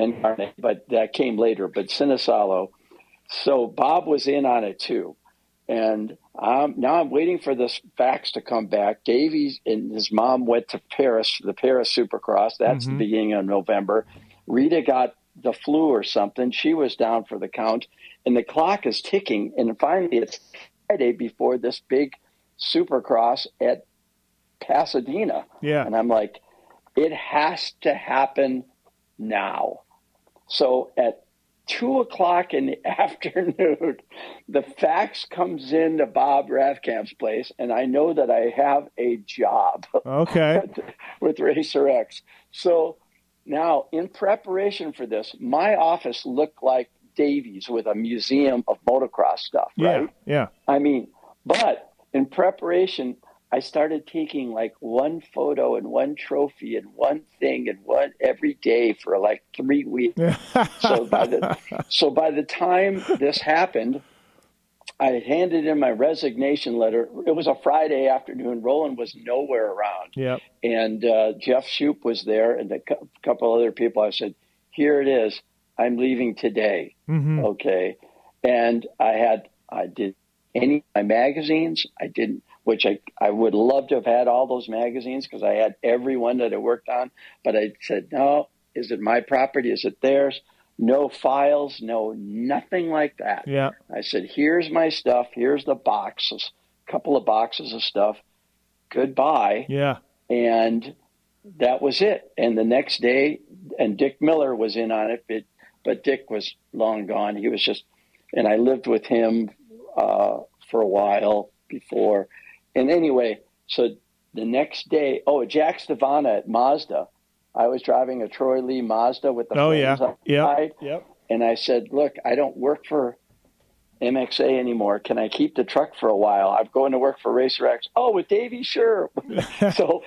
but that came later, but Cinesalo. So Bob was in on it too. And now I'm waiting for this fax to come back. Davey and his mom went to Paris, the Paris Supercross. That's the beginning of November. Rita got the flu or something. She was down for the count. And the clock is ticking. And finally, it's Friday before this big Supercross at Pasadena. Yeah. And I'm like, it has to happen now. So at 2:00 in the afternoon, the fax comes in to Bob Rathkamp's place, and I know that I have a job with Racer X. So now, in preparation for this, my office looked like Davey's with a museum of motocross stuff, right? Yeah. I mean, but in preparation, I started taking like one photo and one trophy and one thing and one every day for like 3 weeks. So by the time this happened, I handed in my resignation letter. It was a Friday afternoon. Roland was nowhere around. Yep. And Jeff Shoup was there and a couple other people. I said, here it is. I'm leaving today. Okay. And I did any of my magazines. I didn't, which I would love to have had all those magazines because I had every one that I worked on. But I said, no, is it my property? Is it theirs? No files, no, nothing like that. Yeah. I said, here's my stuff. Here's the boxes, a couple of boxes of stuff. Goodbye. Yeah. And that was it. And the next day, and Dick Miller was in on it, but Dick was long gone. He was just, and I lived with him for a while before. And anyway, so the next day, Jack Stavana at Mazda. I was driving a Troy Lee Mazda with the flames on the side. Yep. And I said, look, I don't work for MXA anymore. Can I keep the truck for a while? I'm going to work for Racer X. Oh, with Davey? Sure. So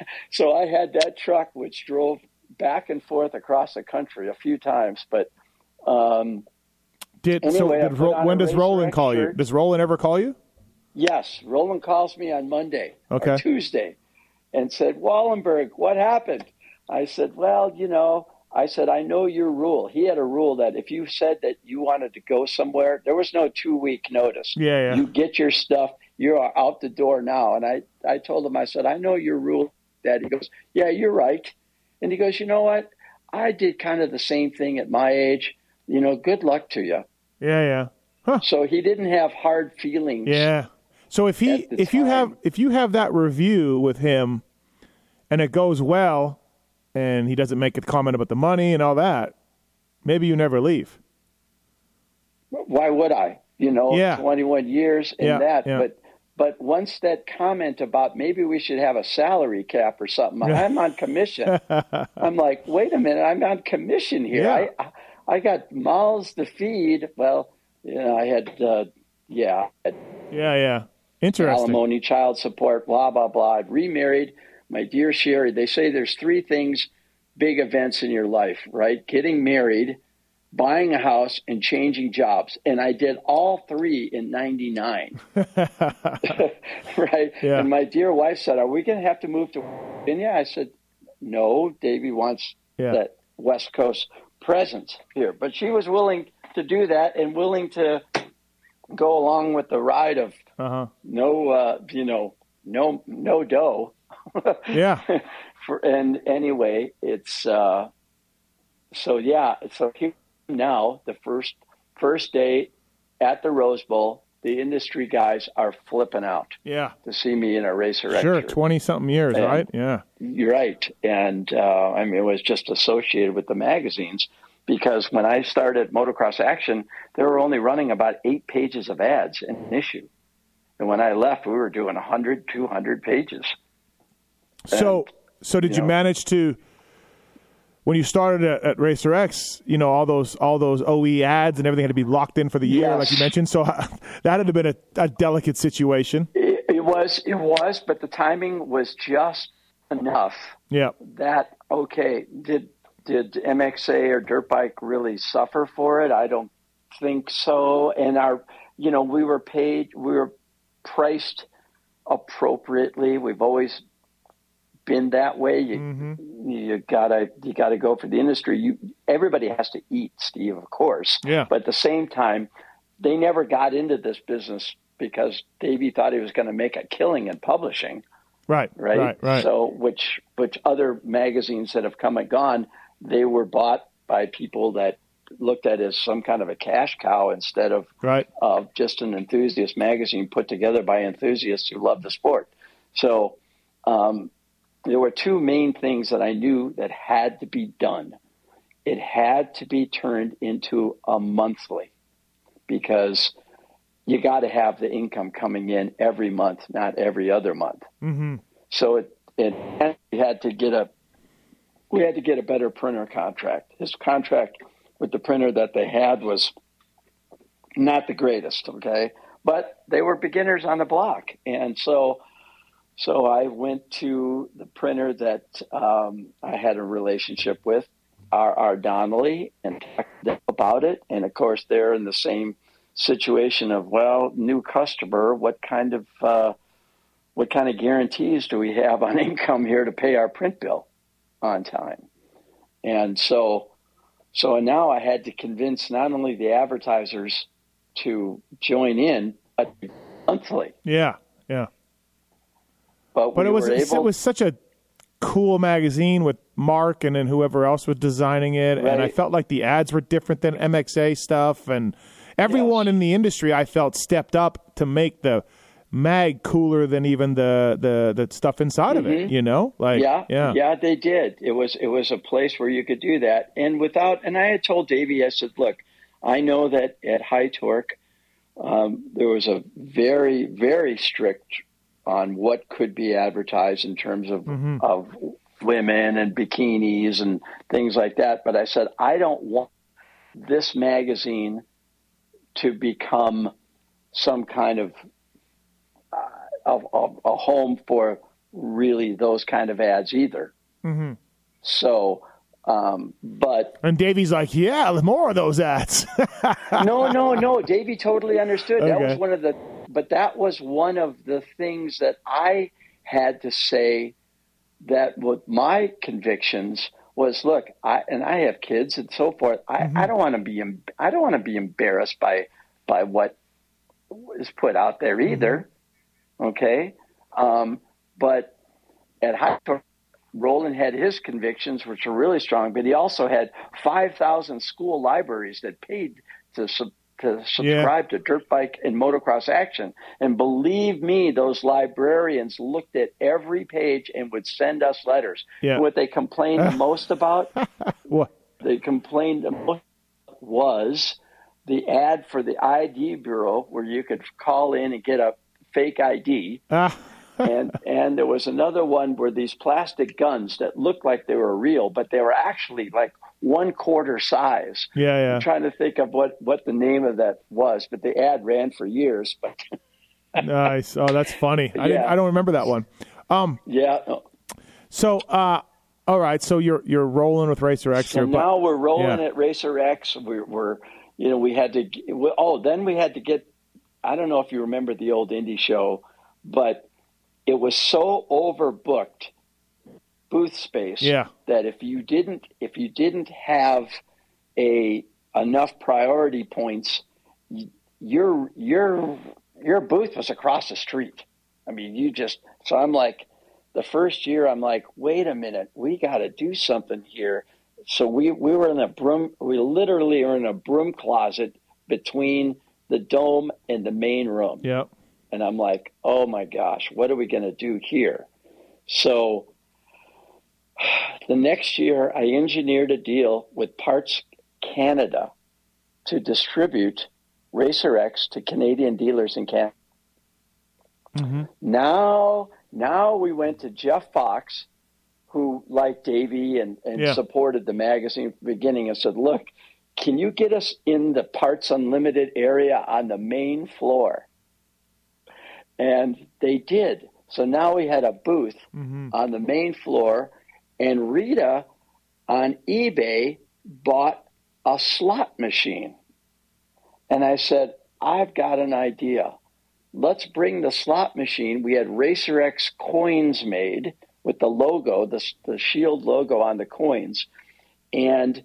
I had that truck, which drove back and forth across the country a few times. But When does Roland call you? Does Roland ever call you? Yes, Roland calls me on Monday Okay. or Tuesday and said, Wallenberg, what happened? I said, well, I know your rule. He had a rule that if you said that you wanted to go somewhere, there was no 2-week notice. Yeah. You get your stuff. You are out the door now. And I told him, I said, I know your rule, Dad. He goes, yeah, you're right. And he goes, you know what? I did kind of the same thing at my age. Good luck to you. Yeah. Huh. So he didn't have hard feelings. Yeah. So if you have that review with him and it goes well and he doesn't make a comment about the money and all that, maybe you never leave. Why would I? 21 years and that. Yeah. But once that comment about maybe we should have a salary cap or something, I'm on commission. I'm like, wait a minute, I'm on commission here. Yeah. I got mouths to feed. Well, I had, Yeah. Interesting. alimony, child support, blah, blah, blah. I've remarried. My dear Sherry, they say there's 3 things, big events in your life, right? Getting married, buying a house, and changing jobs. And I did all 3 in 99. Right? Yeah. And my dear wife said, are we going to have to move to Virginia? I said, no, Davey wants that West Coast presence here. But she was willing to do that and willing to go along with the ride of no dough. Yeah. And anyway, it's so here now, the first day at the Rose Bowl, the industry guys are flipping out. Yeah. To see me in a Racer X Sure, shirt. 20-something years, And right? Yeah. You're right. And it was just associated with the magazines because when I started Motocross Action, they were only running about 8 pages of ads in an issue. And when I left, we were doing 100, 200 pages. So did you manage to, when you started at Racer X, all those OE ads and everything had to be locked in for the year, like you mentioned. So that had been a delicate situation. It was, but the timing was just enough. Yeah. That, okay, did MXA or dirt bike really suffer for it? I don't think so. And we were priced appropriately. We've always been that way. You gotta go for the industry. Everybody has to eat, Steve, of course. Yeah. But at the same time, they never got into this business because Davey thought he was going to make a killing in publishing. Right. So, which other magazines that have come and gone, they were bought by people that looked at as some kind of a cash cow instead of just an enthusiast magazine put together by enthusiasts who love the sport. So there were 2 main things that I knew that had to be done. It had to be turned into a monthly because you got to have the income coming in every month, not every other month. Mm-hmm. So we had to get a better printer contract. His contract with the printer that they had was not the greatest, okay? But they were beginners on the block. And so I went to the printer that I had a relationship with, R. Donnelly, and talked to them about it. And, of course, they're in the same situation of, well, new customer, what kind of guarantees do we have on income here to pay our print bill on time? And so now I had to convince not only the advertisers to join in, but monthly. Yeah. But it was such a cool magazine with Mark and then whoever else was designing it, Right. and I felt like the ads were different than MXA stuff, and everyone in the industry I felt stepped up to make the mag cooler than even the stuff inside of it. Yeah, they did. It was a place where you could do that, and I had told Davey, I said, look, I know that at High Torque there was a very, very strict on what could be advertised in terms of women and bikinis and things like that. But I said, I don't want this magazine to become some kind of a home for really those kind of ads either. Mm-hmm. So But And Davey's like, yeah, more of those ads. no. Davey totally understood. Okay. That was one of the things that I had to say. That what my convictions was. Look, I have kids and so forth. I don't want to be embarrassed by what is put out there either. Okay, but at High Torque, Roland had his convictions, which were really strong, but he also had 5,000 school libraries that paid to subscribe to dirt bike and motocross action. And believe me, those librarians looked at every page and would send us letters. Yeah. What they complained the most about, What? they complained the most was the ad for the ID Bureau, where you could call in and get a fake ID. And there was another one where these plastic guns that looked like they were real, but they were actually like 1/4 size. Yeah. I'm trying to think of what the name of that was, but the ad ran for years. But Nice. Oh, that's funny. Yeah. I don't remember that one. yeah. So, all right. So you're rolling with Racer X So here. but- now we're rolling yeah. at Racer X. We had to. Then we had to get. I don't know if you remember the old Indy show, but it was so overbooked booth space that if you didn't have enough priority points, your booth was across the street. I mean, so I'm like, the first year I'm like, wait a minute, we got to do something here. So we were we literally were in a broom closet between the dome and the main room. Yeah. And I'm like, oh my gosh, what are we going to do here? So the next year I engineered a deal with Parts Canada to distribute Racer X to Canadian dealers in Canada. Mm-hmm. Now we went to Jeff Fox, who liked Davey and supported the magazine from the beginning, and said, look, can you get us in the Parts Unlimited area on the main floor? And they did. So now we had a booth on the main floor, and Rita on eBay bought a slot machine. And I said, I've got an idea. Let's bring the slot machine. We had Racer X coins made with the logo, the Shield logo on the coins. And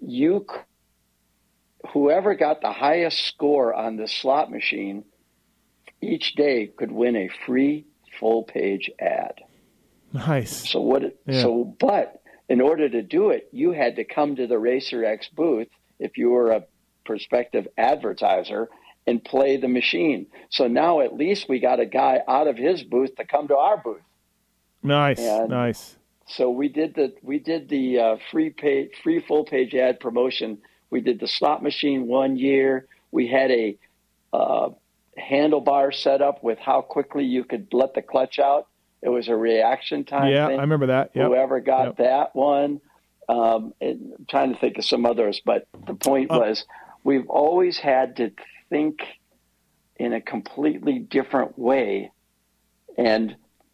whoever got the highest score on the slot machine each day could win a free full-page ad. Nice. But in order to do it, you had to come to the Racer X booth if you were a prospective advertiser and play the machine. So now at least we got a guy out of his booth to come to our booth. Nice. So we did the free full-page ad promotion. We did the slot machine one year. We had a handlebar set up with how quickly you could let the clutch out. It was a reaction time thing. I remember that. Yep. Whoever got that one. And I'm trying to think of some others, but the point was we've always had to think in a completely different way. And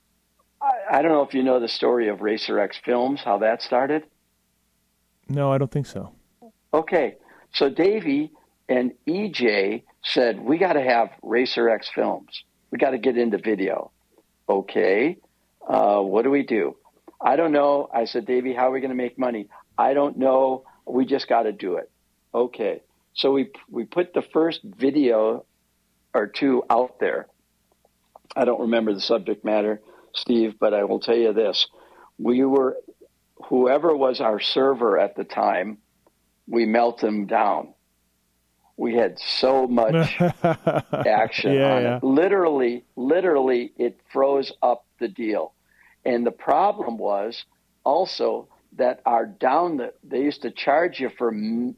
I don't know if you know the story of Racer X Films, how that started. No, I don't think so. Okay, so Davey and EJ said, we got to have Racer X Films. We got to get into video. Okay, what do we do? I don't know. I said, Davey, how are we going to make money? I don't know. We just got to do it. Okay, so we put the first video or two out there. I don't remember the subject matter, Steve, but I will tell you this. Whoever was our server at the time, we melt him down. We had so much action on it. Literally, it froze up the deal. And the problem was also that they used to charge you for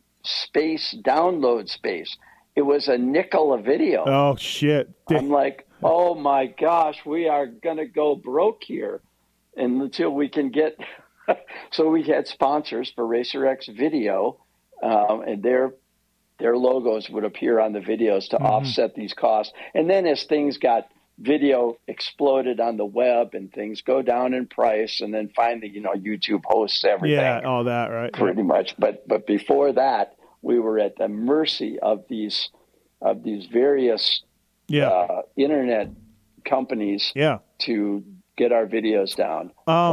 download space. It was a nickel a video. Oh, shit. I'm like, oh my gosh, we are going to go broke here. And until we can get, so we had sponsors for Racer X Video, and their logos would appear on the videos to offset these costs. And then as things got video exploded on the web and things go down in price, and then finally, YouTube hosts everything. Yeah, all that, right? Pretty much. But before that, we were at the mercy of these various internet companies to get our videos down.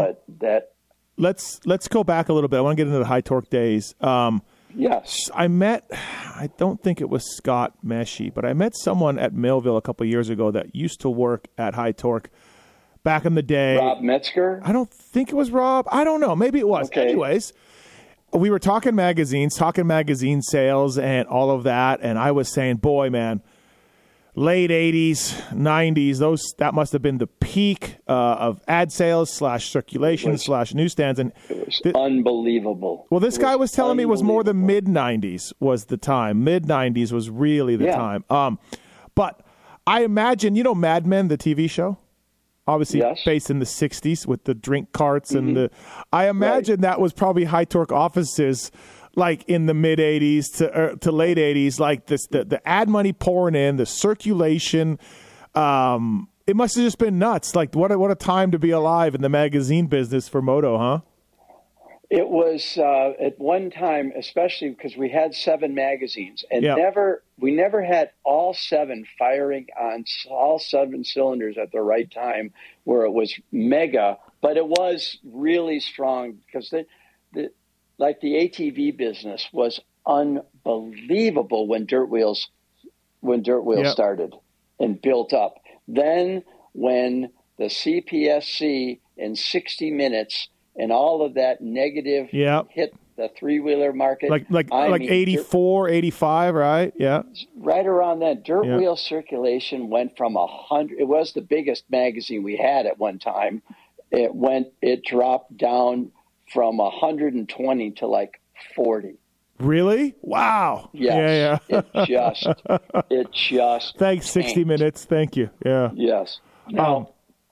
Let's go back a little bit. I want to get into the High Torque days. Yes. I don't think it was Scott Meshy, but I met someone at Millville a couple of years ago that used to work at High Torque back in the day. Rob Metzger? I don't think it was Rob. I don't know. Maybe it was. Okay. Anyways, we were talking magazine sales and all of that, and I was saying, boy, man, late 80s, 90s, that must have been the peak of ad sales / circulation / newsstands. And it was unbelievable. Well, this guy was telling me it was more the mid-90s was the time. Mid-90s was really the time. But I imagine, Mad Men, the TV show? Obviously based in the 60s with the drink carts and I imagine that was probably High Torque offices like in the mid 80s to late 80s, like this, the ad money pouring in, the circulation. It must have just been nuts. Like what a time to be alive in the magazine business for moto, huh? It was at one time, especially because we had 7 magazines, and we never had all 7 firing on all 7 cylinders at the right time, where it was mega. But it was really strong because the ATV business was unbelievable when Dirt Wheels started and built up. Then when the CPSC in 60 Minutes and all of that negative hit the 3-wheeler market. Like 84, 85, right? Yeah. Right around then. Dirt Wheel circulation went from 100. It was the biggest magazine we had at one time. It dropped down from 120 to like 40. Really? Wow. Yes. Yeah. It just Thanks, 60 Minutes. Thank you. Yeah. Yes. Now,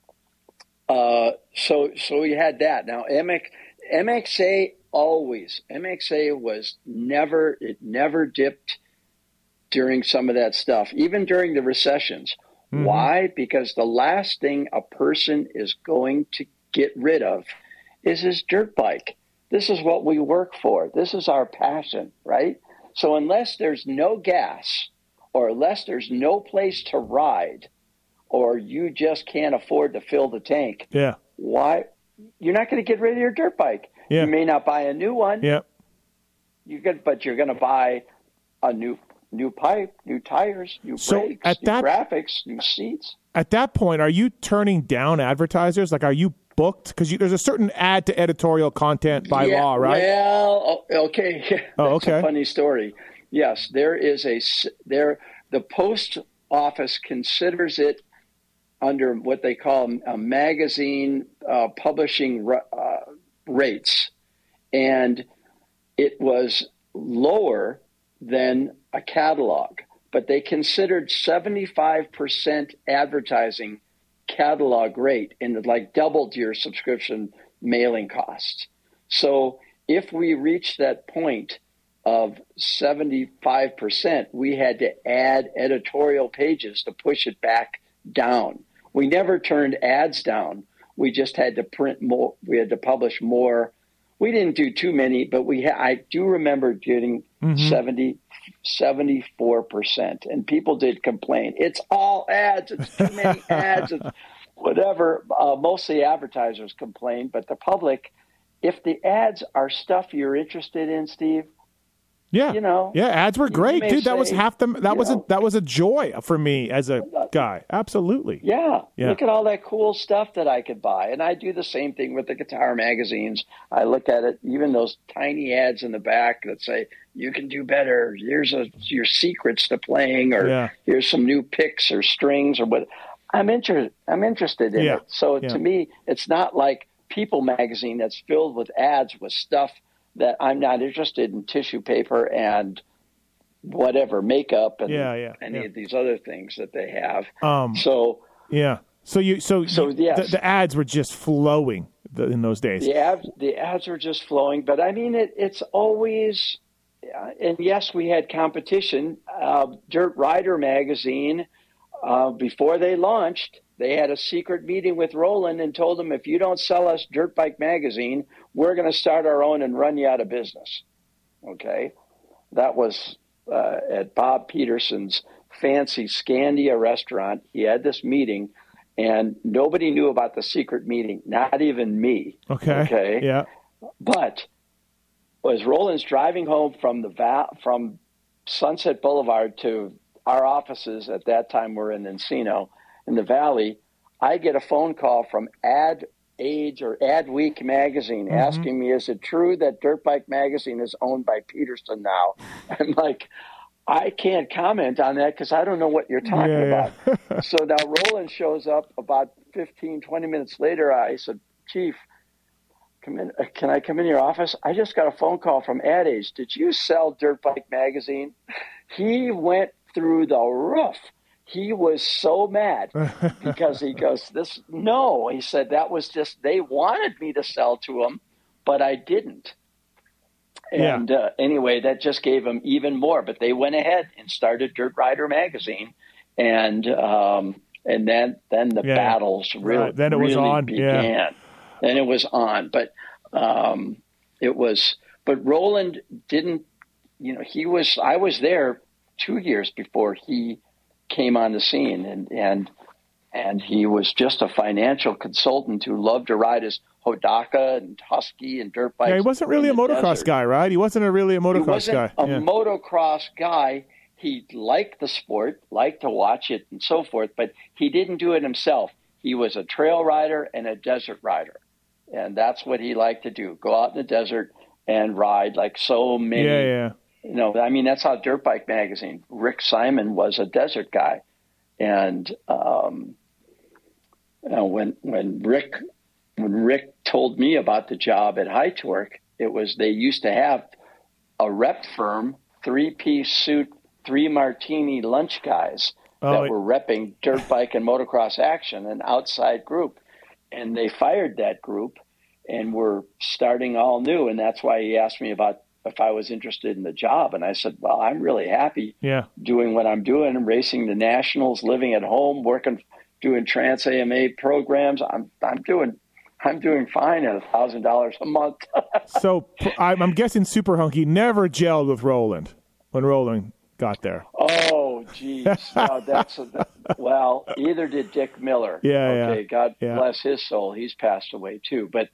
so we had that. Now, MXA was never dipped during some of that stuff, even during the recessions. Mm-hmm. Why? Because the last thing a person is going to get rid of is his dirt bike. This is what we work for. This is our passion, right? So unless there's no gas or unless there's no place to ride or you just can't afford to fill the tank, why? You're not going to get rid of your dirt bike. Yeah. You may not buy a new one. Yeah. But you're going to buy a new pipe, new tires, new brakes, new graphics, new seats. At that point, are you turning down advertisers? Like, are you booked? Because there's a certain ad to editorial content by law, right? Well, okay. That's a funny story. Yes, there is the post office considers it under what they call a magazine publishing rates, and it was lower than a catalog, but they considered 75% advertising catalog rate and like doubled your subscription mailing costs. So if we reached that point of 75%, we had to add editorial pages to push it back down. We never turned ads down. We just had to print more. We had to publish more. We didn't do too many, but I do remember getting 74%, and people did complain. It's all ads. It's too many ads. It's whatever. Mostly advertisers complain, but the public, if the ads are stuff you're interested in, Steve. Yeah, ads were great, dude. That was half the. That was a joy for me as a guy. Absolutely. Yeah. Look at all that cool stuff that I could buy, and I do the same thing with the guitar magazines. I look at it, even those tiny ads in the back that say you can do better. Here's your secrets to playing, or here's some new picks or strings or what. I'm interested in it. So to me, it's not like People magazine that's filled with ads with stuff that I'm not interested in, tissue paper and whatever, makeup and any of these other things that they have. So the ads were just flowing in those days. The ads were just flowing, but I mean, it's always, and yes, we had competition. Dirt Rider magazine before they launched, they had a secret meeting with Roland and told him, if you don't sell us Dirt Bike Magazine, we're going to start our own and run you out of business. Okay. That was at Bob Peterson's fancy Scandia restaurant. He had this meeting, and nobody knew about the secret meeting, not even me. Okay. Yeah. But as Roland's driving home from Sunset Boulevard to our offices at that time were in Encino in the Valley, I get a phone call from Ad Age or Ad Week magazine asking me, is it true that Dirt Bike Magazine is owned by Peterson now? I'm like, I can't comment on that because I don't know what you're talking about. So now Roland shows up about 15, 20 minutes later. I said, Chief, come in. Can I come in your office? I just got a phone call from Ad Age. Did you sell Dirt Bike Magazine? He went through the roof. He was so mad because he goes, no, he said, that was just, they wanted me to sell to them, but I didn't. And anyway, that just gave them even more, but they went ahead and started Dirt Rider Magazine. And then the battles really, then it was really on. began. Yeah. Then it was on, but but Roland didn't, I was there 2 years before he came on the scene, and he was just a financial consultant who loved to ride his Hodaka and Husky and dirt bikes. Yeah, he wasn't really a motocross guy, right? He wasn't really a motocross guy. He wasn't a motocross guy. He liked the sport, liked to watch it and so forth, but he didn't do it himself. He was a trail rider and a desert rider, and that's what he liked to do, go out in the desert and ride like so many. Yeah. That's how Dirt Bike Magazine, Rick Simon was a desert guy. And when Rick told me about the job at High Torque, they used to have a rep firm, 3-piece suit, 3 martini lunch guys that were repping dirt bike and motocross action, an outside group. And they fired that group and were starting all new. And that's why he asked me about if I was interested in the job. And I said, well, I'm really happy doing what I'm doing, racing the nationals, living at home, doing Trans AMA programs. I'm doing fine at $1,000 a month. So I'm guessing Super Hunky never gelled with Roland when Roland got there. Oh, geez. No, either did Dick Miller. Yeah. God bless his soul. He's passed away too. But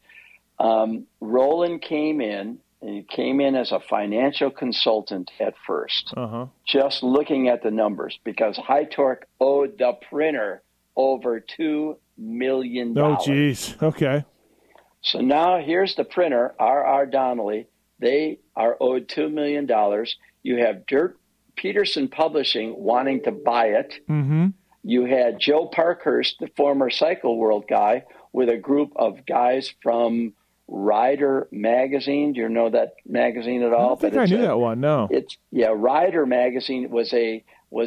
Roland came in, and he came in as a financial consultant at first, just looking at the numbers, because High Torque owed the printer over $2 million. Oh, geez. Okay. So now here's the printer, R.R. Donnelly. They are owed $2 million. You have Peterson Publishing wanting to buy it. Mm-hmm. You had Joe Parkhurst, the former Cycle World guy, with a group of guys from Rider Magazine. Do you know that magazine at all? I don't think I knew that one. No. Rider Magazine was a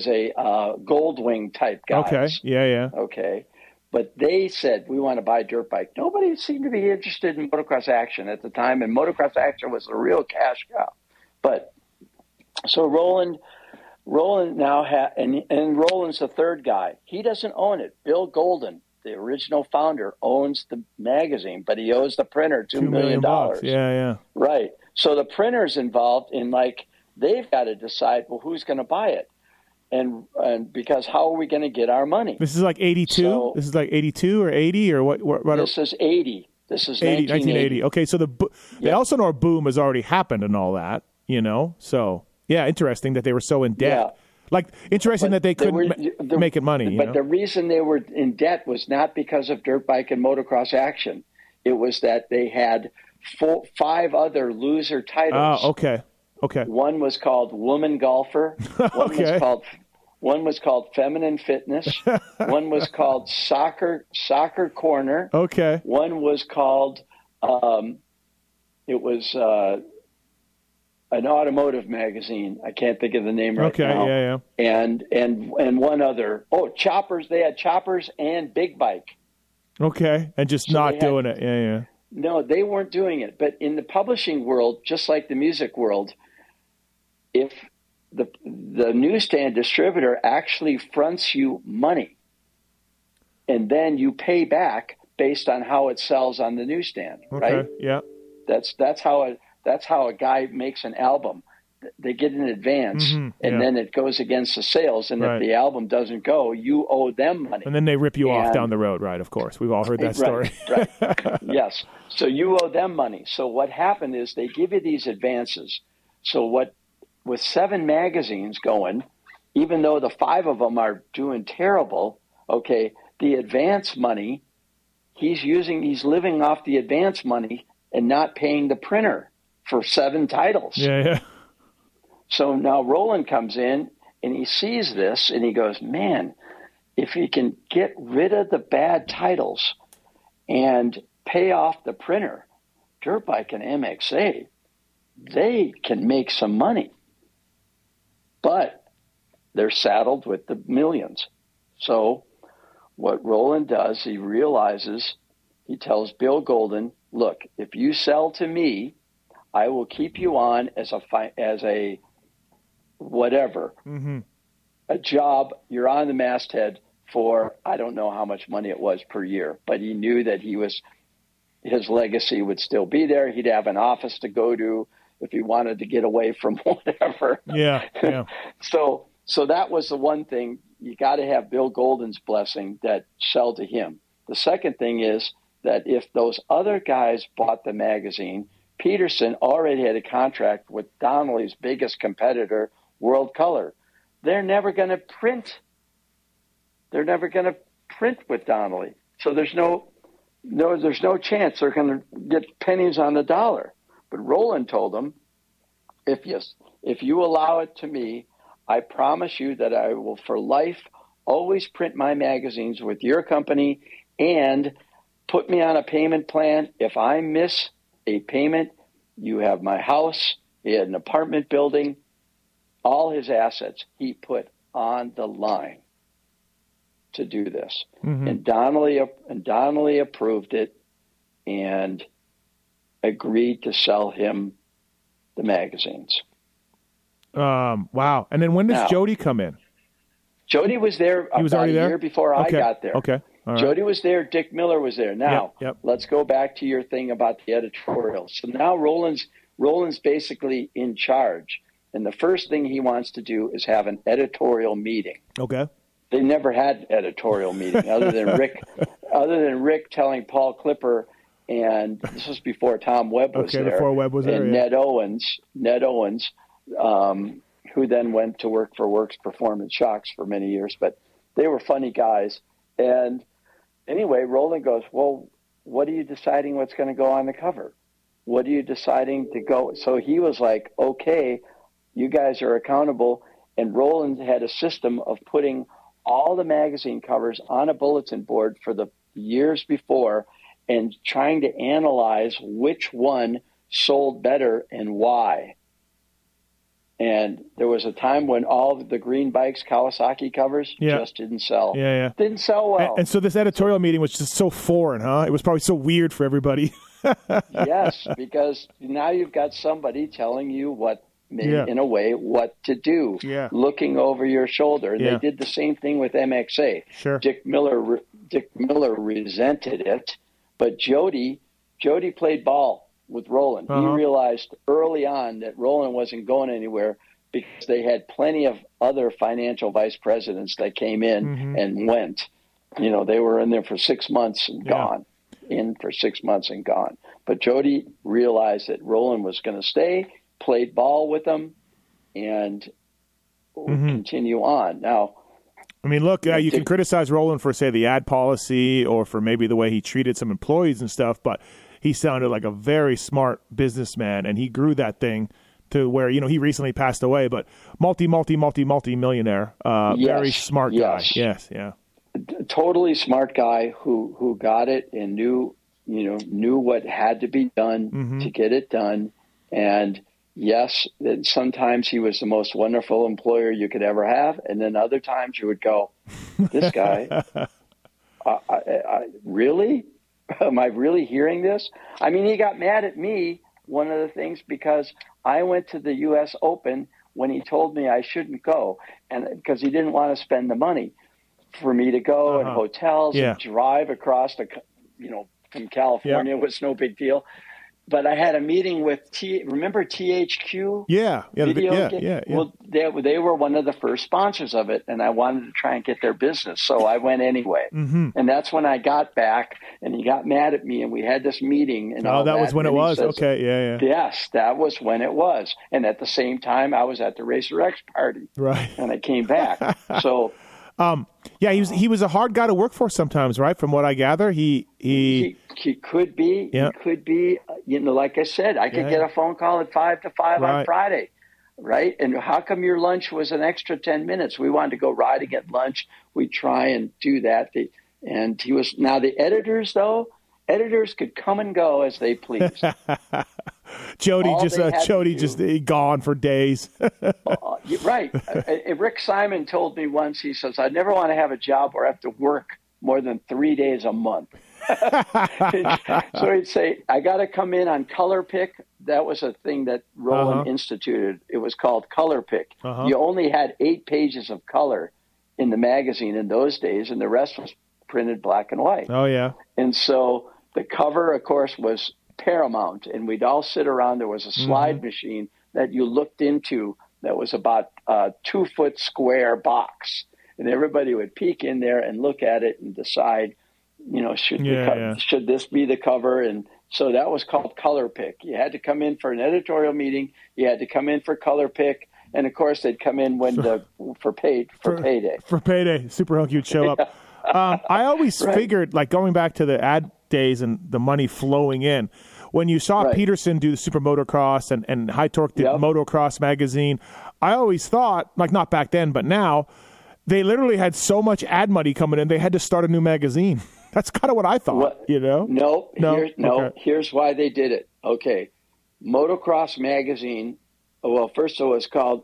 Goldwing type guys. Okay. Yeah. Okay. But they said, we want to buy Dirt Bike. Nobody seemed to be interested in motocross action at the time, and motocross action was a real cash cow. But so Roland now and Roland's the third guy. He doesn't own it. Bill Golden, the original founder, owns the magazine, but he owes the printer $2 million. Yeah. Right. So the printer's involved in, they've got to decide, well, who's going to buy it? And because how are we going to get our money? This is like 82? So, this is like 82 or 80 or what? This is 80. This is 1980. Okay, so the Elsinore boom has already happened and all that, So, yeah, interesting that they were so in debt. Yeah. Interesting that they couldn't make it money. But the reason they were in debt was not because of dirt bike and motocross action. It was that they had 5 other loser titles. Oh, okay. One was called Woman Golfer. One was called Feminine Fitness. One was called Soccer Corner. Okay. One was called an automotive magazine. I can't think of the name right now. Okay, yeah. And one other. Oh, Choppers. They had Choppers and Big Bike. Okay, and just not doing it. Yeah. No, they weren't doing it. But in the publishing world, just like the music world, if the newsstand distributor actually fronts you money, and then you pay back based on how it sells on the newsstand. Okay. Right? Yeah. That's how a guy makes an album. They get an advance, and then it goes against the sales. And if the album doesn't go, you owe them money. And then they rip you off down the road, right? Of course. We've all heard that story. Right. Yes. So you owe them money. So what happened is they give you these advances. So with 7 magazines going, even though the 5 of them are doing terrible, okay, the advance money, he's living off the advance money and not paying the printer for 7 titles. Yeah. So now Roland comes in and he sees this and he goes, man, if he can get rid of the bad titles and pay off the printer, Dirt Bike and MXA, they can make some money. But they're saddled with the millions. So what Roland does, he realizes, he tells Bill Golden, look, if you sell to me, I will keep you on as a whatever, a job. You're on the masthead for, I don't know how much money it was per year, but he knew that his legacy would still be there. He'd have an office to go to if he wanted to get away from whatever. Yeah. So that was the one thing. You got to have Bill Golden's blessing that sell to him. The second thing is that if those other guys bought the magazine, Peterson already had a contract with Donnelly's biggest competitor, World Color. They're never going to print. They're never going to print with Donnelly. So there's no chance they're going to get pennies on the dollar. But Roland told them, if you allow it to me, I promise you that I will for life always print my magazines with your company and put me on a payment plan. If I miss a payment, you have my house. He had an apartment building. All his assets he put on the line to do this. And Donnelly approved it and agreed to sell him the magazines. Wow. And then when does Jody come in? Jody was there about a year before I got there. Okay. All right. Jody was there. Dick Miller was there. Now, let's go back to your thing about the editorial. So now Roland's basically in charge. And the first thing he wants to do is have an editorial meeting. Okay. They never had editorial meeting other than Rick telling Paul Clipper, and this was before Tom Webb was there. Before Webb was there. And Ned Owens, who then went to work for Works Performance Shocks for many years, but they were funny guys. And anyway, Roland goes, well, what are you deciding what's going to go on the cover? What are you deciding to go? So he was like, okay, you guys are accountable. And Roland had a system of putting all the magazine covers on a bulletin board for the years before and trying to analyze which one sold better and why. And there was a time when all of the Green Bikes Kawasaki covers just didn't sell. Didn't sell well. And so this editorial meeting was just so foreign, huh? It was probably so weird for everybody. Yes, because now you've got somebody telling you in a way, what to do, looking over your shoulder. And they did the same thing with MXA. Sure. Dick Miller resented it, but Jody played ball with Roland. He realized early on that Roland wasn't going anywhere because they had plenty of other financial vice presidents that came in and went. You know, they were in there for 6 months and gone. In for 6 months and gone. But Jody realized that Roland was going to stay, played ball with them, and continue on. Now, I mean, look, you can criticize Roland for, say, the ad policy or for maybe the way he treated some employees and stuff, but he sounded like a very smart businessman, and he grew that thing to where, you know, he recently passed away, but multi-millionaire, very smart guy. Yes, yeah. Totally smart guy who got it and knew what had to be done to get it done. And yes, sometimes he was the most wonderful employer you could ever have. And then other times you would go, this guy, really? Am I really hearing this? I mean, he got mad at me, one of the things, because I went to the U.S. Open when he told me I shouldn't go, and because he didn't want to spend the money for me to go and hotels and drive across from California was no big deal. But I had a meeting with remember THQ? Yeah. Well, they were one of the first sponsors of it, and I wanted to try and get their business, so I went anyway. Mm-hmm. And that's when I got back, and he got mad at me, and we had this meeting. And all that was when it was. Says, okay, yeah. Yes, that was when it was. And at the same time, I was at the Racer X party, right? And I came back. So. He was a hard guy to work for sometimes, right? From what I gather, he could be. Yeah. He could be. Like I said, I could get a phone call at 5 to 5 on Friday, right? And how come your lunch was an extra 10 minutes? We wanted to go riding at lunch. We try and do that. And he was now the editors though. Editors could come and go as they pleased. Jody just gone for days. Right. Rick Simon told me once, he says, I never want to have a job where I have to work more than 3 days a month. So he'd say, I got to come in on Color Pick. That was a thing that Roland instituted. It was called Color Pick. You only had 8 pages of color in the magazine in those days, and the rest was printed black and white. Oh, yeah. And so the cover, of course, was paramount, and we'd all sit around. There was a slide machine that you looked into that was about a 2-foot square box, and everybody would peek in there and look at it and decide, should this be the cover? And so that was called Color Pick. You had to come in for an editorial meeting. You had to come in for Color Pick. And of course they'd come in when for payday. For payday. Super Hunk, you'd show up. I always figured, like going back to the ad days and the money flowing in, when you saw Peterson do the Super Motocross and High Torque did Motocross magazine, I always thought, like not back then, but now, they literally had so much ad money coming in, they had to start a new magazine. That's kind of what I thought, No. Here's why they did it. Okay. Motocross magazine, well, first it was called,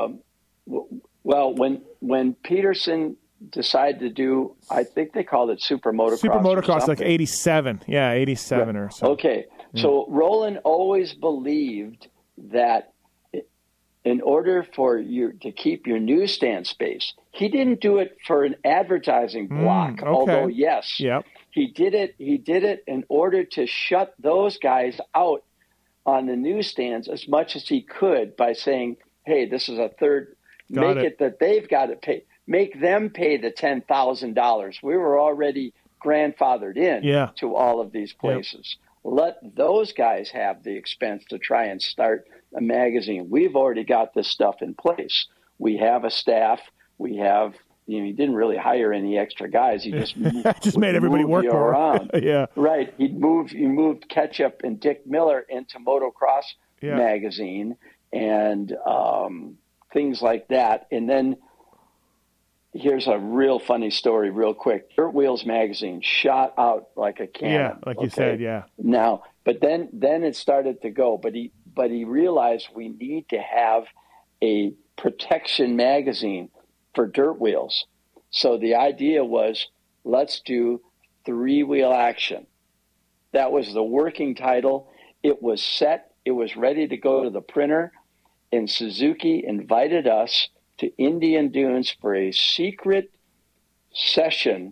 when Peterson decided to do, I think they called it Super Motocross. Super Motocross, like 87. Yeah, 87 or so. Okay. So Roland always believed that in order for you to keep your newsstand space, he didn't do it for an advertising block. Although, yes, he did it in order to shut those guys out on the newsstands as much as he could by saying, hey, this is a third, it that they've got to pay. Make them pay the $10,000. We were already grandfathered in to all of these places. Let those guys have the expense to try and start a magazine. We've already got this stuff in place. We have a staff. We have, he didn't really hire any extra guys. He just made everybody work for around. Yeah, right. He moved Ketchup and Dick Miller into Motocross magazine and things like that. And then here's a real funny story real quick. Dirt Wheels magazine shot out like a cannon. Yeah, like you said, Now, but then it started to go. But he realized we need to have a protection magazine for dirt wheels. So the idea was, let's do 3-wheel action. That was the working title. It was set. It was ready to go to the printer. And Suzuki invited us to Indian Dunes for a secret session,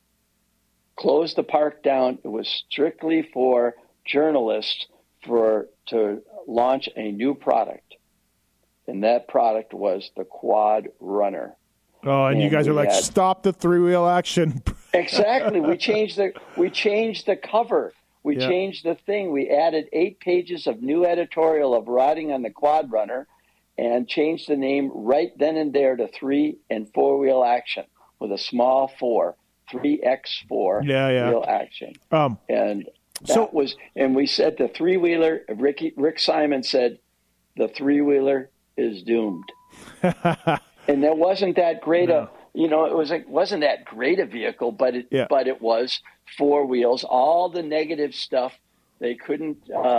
closed the park down. It was strictly for journalists to launch a new product. And that product was the Quad Runner. Oh, and you guys are like, stop the 3-wheel action. Exactly. We changed the cover. We changed the thing. We added 8 pages of new editorial of riding on the Quad Runner, and changed the name right then and there to 3 and 4-wheel action with a small 4, 3X4 wheel action. And and we said the 3-wheeler, Rick Simon said, the 3-wheeler is doomed. And that wasn't that great wasn't that great a vehicle, but it was 4 wheels. All the negative stuff, they couldn't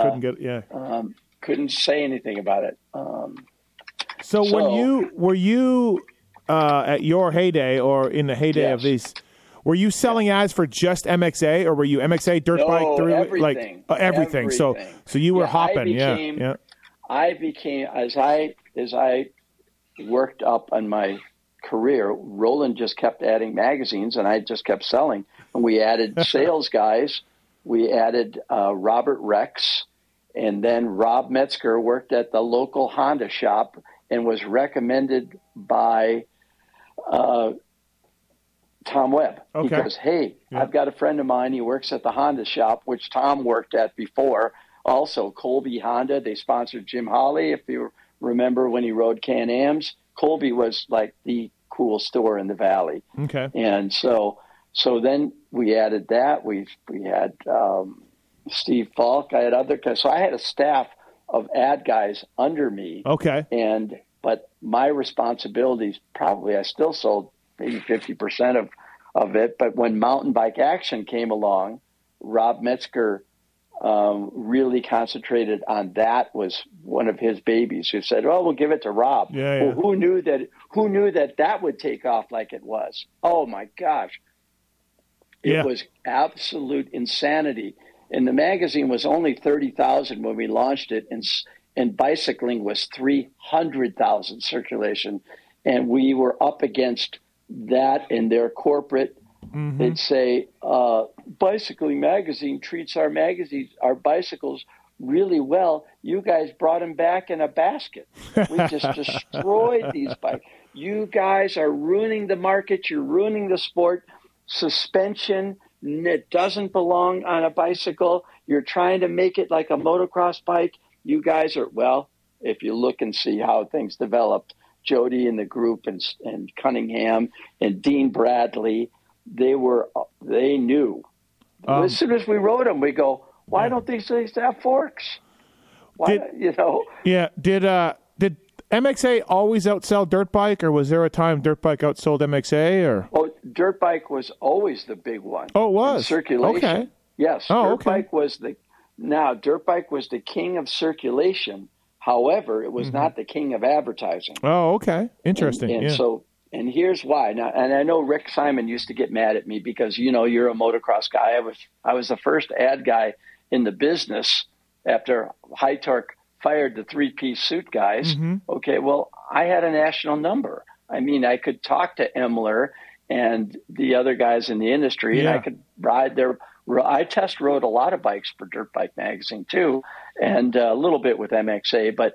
say anything about it. So were you at your heyday or in the heyday of these, were you selling ads for just MXA, or were you MXA, dirt bike, everything, everything? So you were hopping. I became as I worked up on my career, Roland just kept adding magazines, and I just kept selling. And we added sales guys. We added Robert Rex, and then Rob Metzger worked at the local Honda shop and was recommended by Tom Webb. Okay. He goes, hey, I've got a friend of mine. He works at the Honda shop, which Tom worked at before. Also, Colby Honda. They sponsored Jim Holley. If you remember when he rode Can-Ams, Colby was like the cool store in the Valley. Okay. And so then we added that. We had Steve Falk. I had other guys. So I had a staff of ad guys under me. Okay. But my responsibilities, probably I still sold maybe 50% of it. But when Mountain Bike Action came along, Rob Metzger really concentrated on that. Was one of his babies. Who said, "Oh, we'll give it to Rob." Yeah. Well, who knew that would take off like it was? Oh my gosh, it was absolute insanity. And the magazine was only 30,000 when we launched it, and bicycling was 300,000 circulation, and we were up against that in their corporate. Mm-hmm. They'd say, Bicycling Magazine treats our bicycles really well. You guys brought them back in a basket. We just destroyed these bikes. You guys are ruining the market. You're ruining the sport. Suspension, it doesn't belong on a bicycle. You're trying to make it like a motocross bike. You guys are, well, if you look and see how things developed, Jody and the group and Cunningham and Dean Bradley, they knew. As soon as we rode them, we go, why don't these things have forks? Why, Yeah. Did MXA always outsell dirt bike, or was there a time dirt bike outsold MXA? Or dirt bike was always the big one. Oh, it was in circulation. Okay. Yes. Dirt bike was the king of circulation. However, it was not the king of advertising. Oh, okay. Interesting. And here's why. Now, and I know Rick Simon used to get mad at me because, you're a motocross guy. I was the first ad guy in the business after High Torque fired the 3-piece suit guys. Mm-hmm. Okay, well, I had a national number. I mean, I could talk to Emler and the other guys in the industry, and I could ride their. I test rode a lot of bikes for Dirt Bike Magazine too, and a little bit with MXA, but.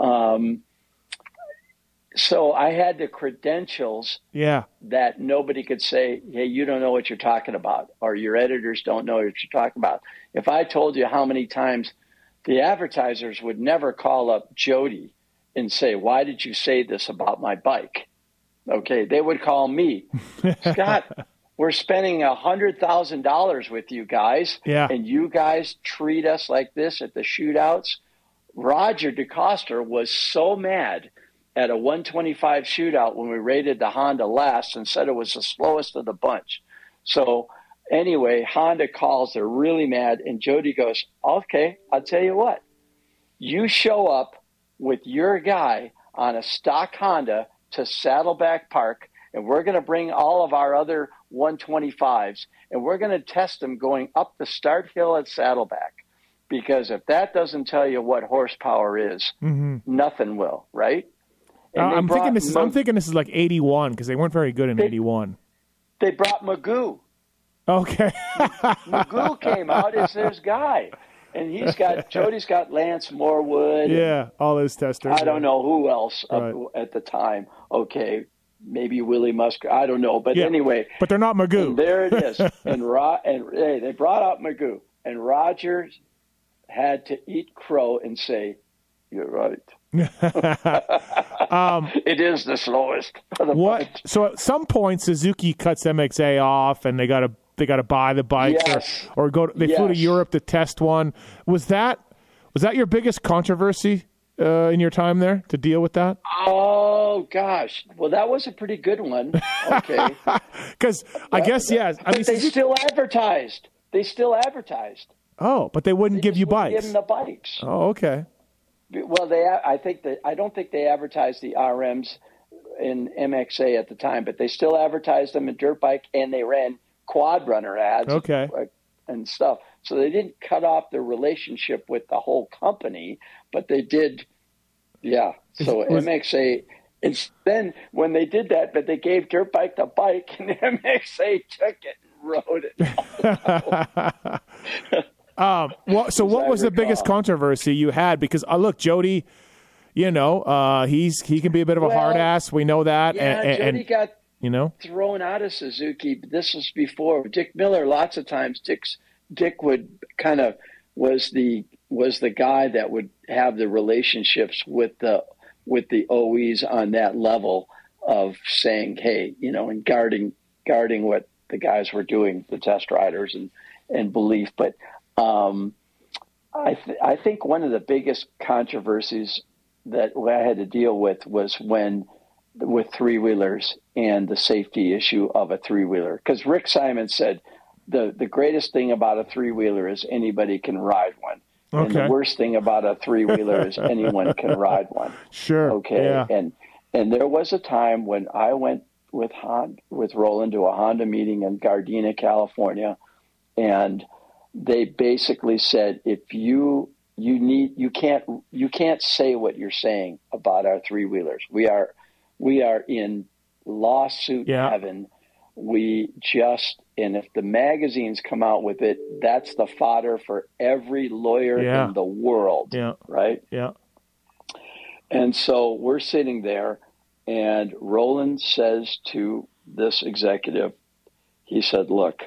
So I had the credentials that nobody could say, hey, you don't know what you're talking about, or your editors don't know what you're talking about. If I told you how many times the advertisers would never call up Jody and say, why did you say this about my bike? Okay, they would call me. Scott, we're spending $100,000 with you guys, and you guys treat us like this at the shootouts. Roger DeCoster was so mad at a 125 shootout when we rated the Honda last and said it was the slowest of the bunch. So anyway, Honda calls, they're really mad, and Jody goes, okay, I'll tell you what. You show up with your guy on a stock Honda to Saddleback Park, and we're going to bring all of our other 125s, and we're going to test them going up the start hill at Saddleback. Because if that doesn't tell you what horsepower is, nothing will, right? I'm thinking this is like 81 because they weren't very good in 81. They brought Magoo. Okay. Magoo came out as their guy. And Jody's got Lance Morwood. Yeah, all his testers. I don't know who else at the time. Okay, maybe Willie Musker. I don't know. But anyway. But they're not Magoo. And there it is. and they brought out Magoo. And Roger had to eat crow and say, you're right. It is the slowest of the bunch. So at some point Suzuki cuts MXA off and they got to buy the bikes or go they flew to Europe to test one. Was that your biggest controversy in your time there to deal with that? Oh gosh. Well, that was a pretty good one. Okay. Cuz I guess I mean they still advertised. Oh, but they wouldn't give you bikes. Give them the bikes. Oh, okay. Well, I don't think they advertised the RMs in MXA at the time, but they still advertised them in dirt bike, and they ran quad runner ads, and stuff. So they didn't cut off their relationship with the whole company, but they did. Yeah. So MXA And then when they did that, but they gave Dirt Bike the bike, and MXA took it and rode it. So what was the biggest controversy you had? Because look, Jody, he can be a bit of a hard ass. We know that. Yeah, Jody got thrown out of Suzuki. This was before Dick Miller. Lots of times, Dick would kind of was the guy that would have the relationships with the OEs on that level of saying, hey, and guarding what the guys were doing, the test riders and belief. But I think one of the biggest controversies that I had to deal with was with three-wheelers and the safety issue of a three-wheeler. Because Rick Simon said the greatest thing about a three-wheeler is anybody can ride one. Okay. And the worst thing about a three-wheeler is anyone can ride one. Sure. Okay. Yeah. And there was a time when I went with Roland to a Honda meeting in Gardena, California, and they basically said, if you can't say what you're saying about our three-wheelers. We are in lawsuit heaven. And if the magazines come out with it, that's the fodder for every lawyer in the world. Yeah. Right? Yeah. And so we're sitting there, and Roland says to this executive, he said, look,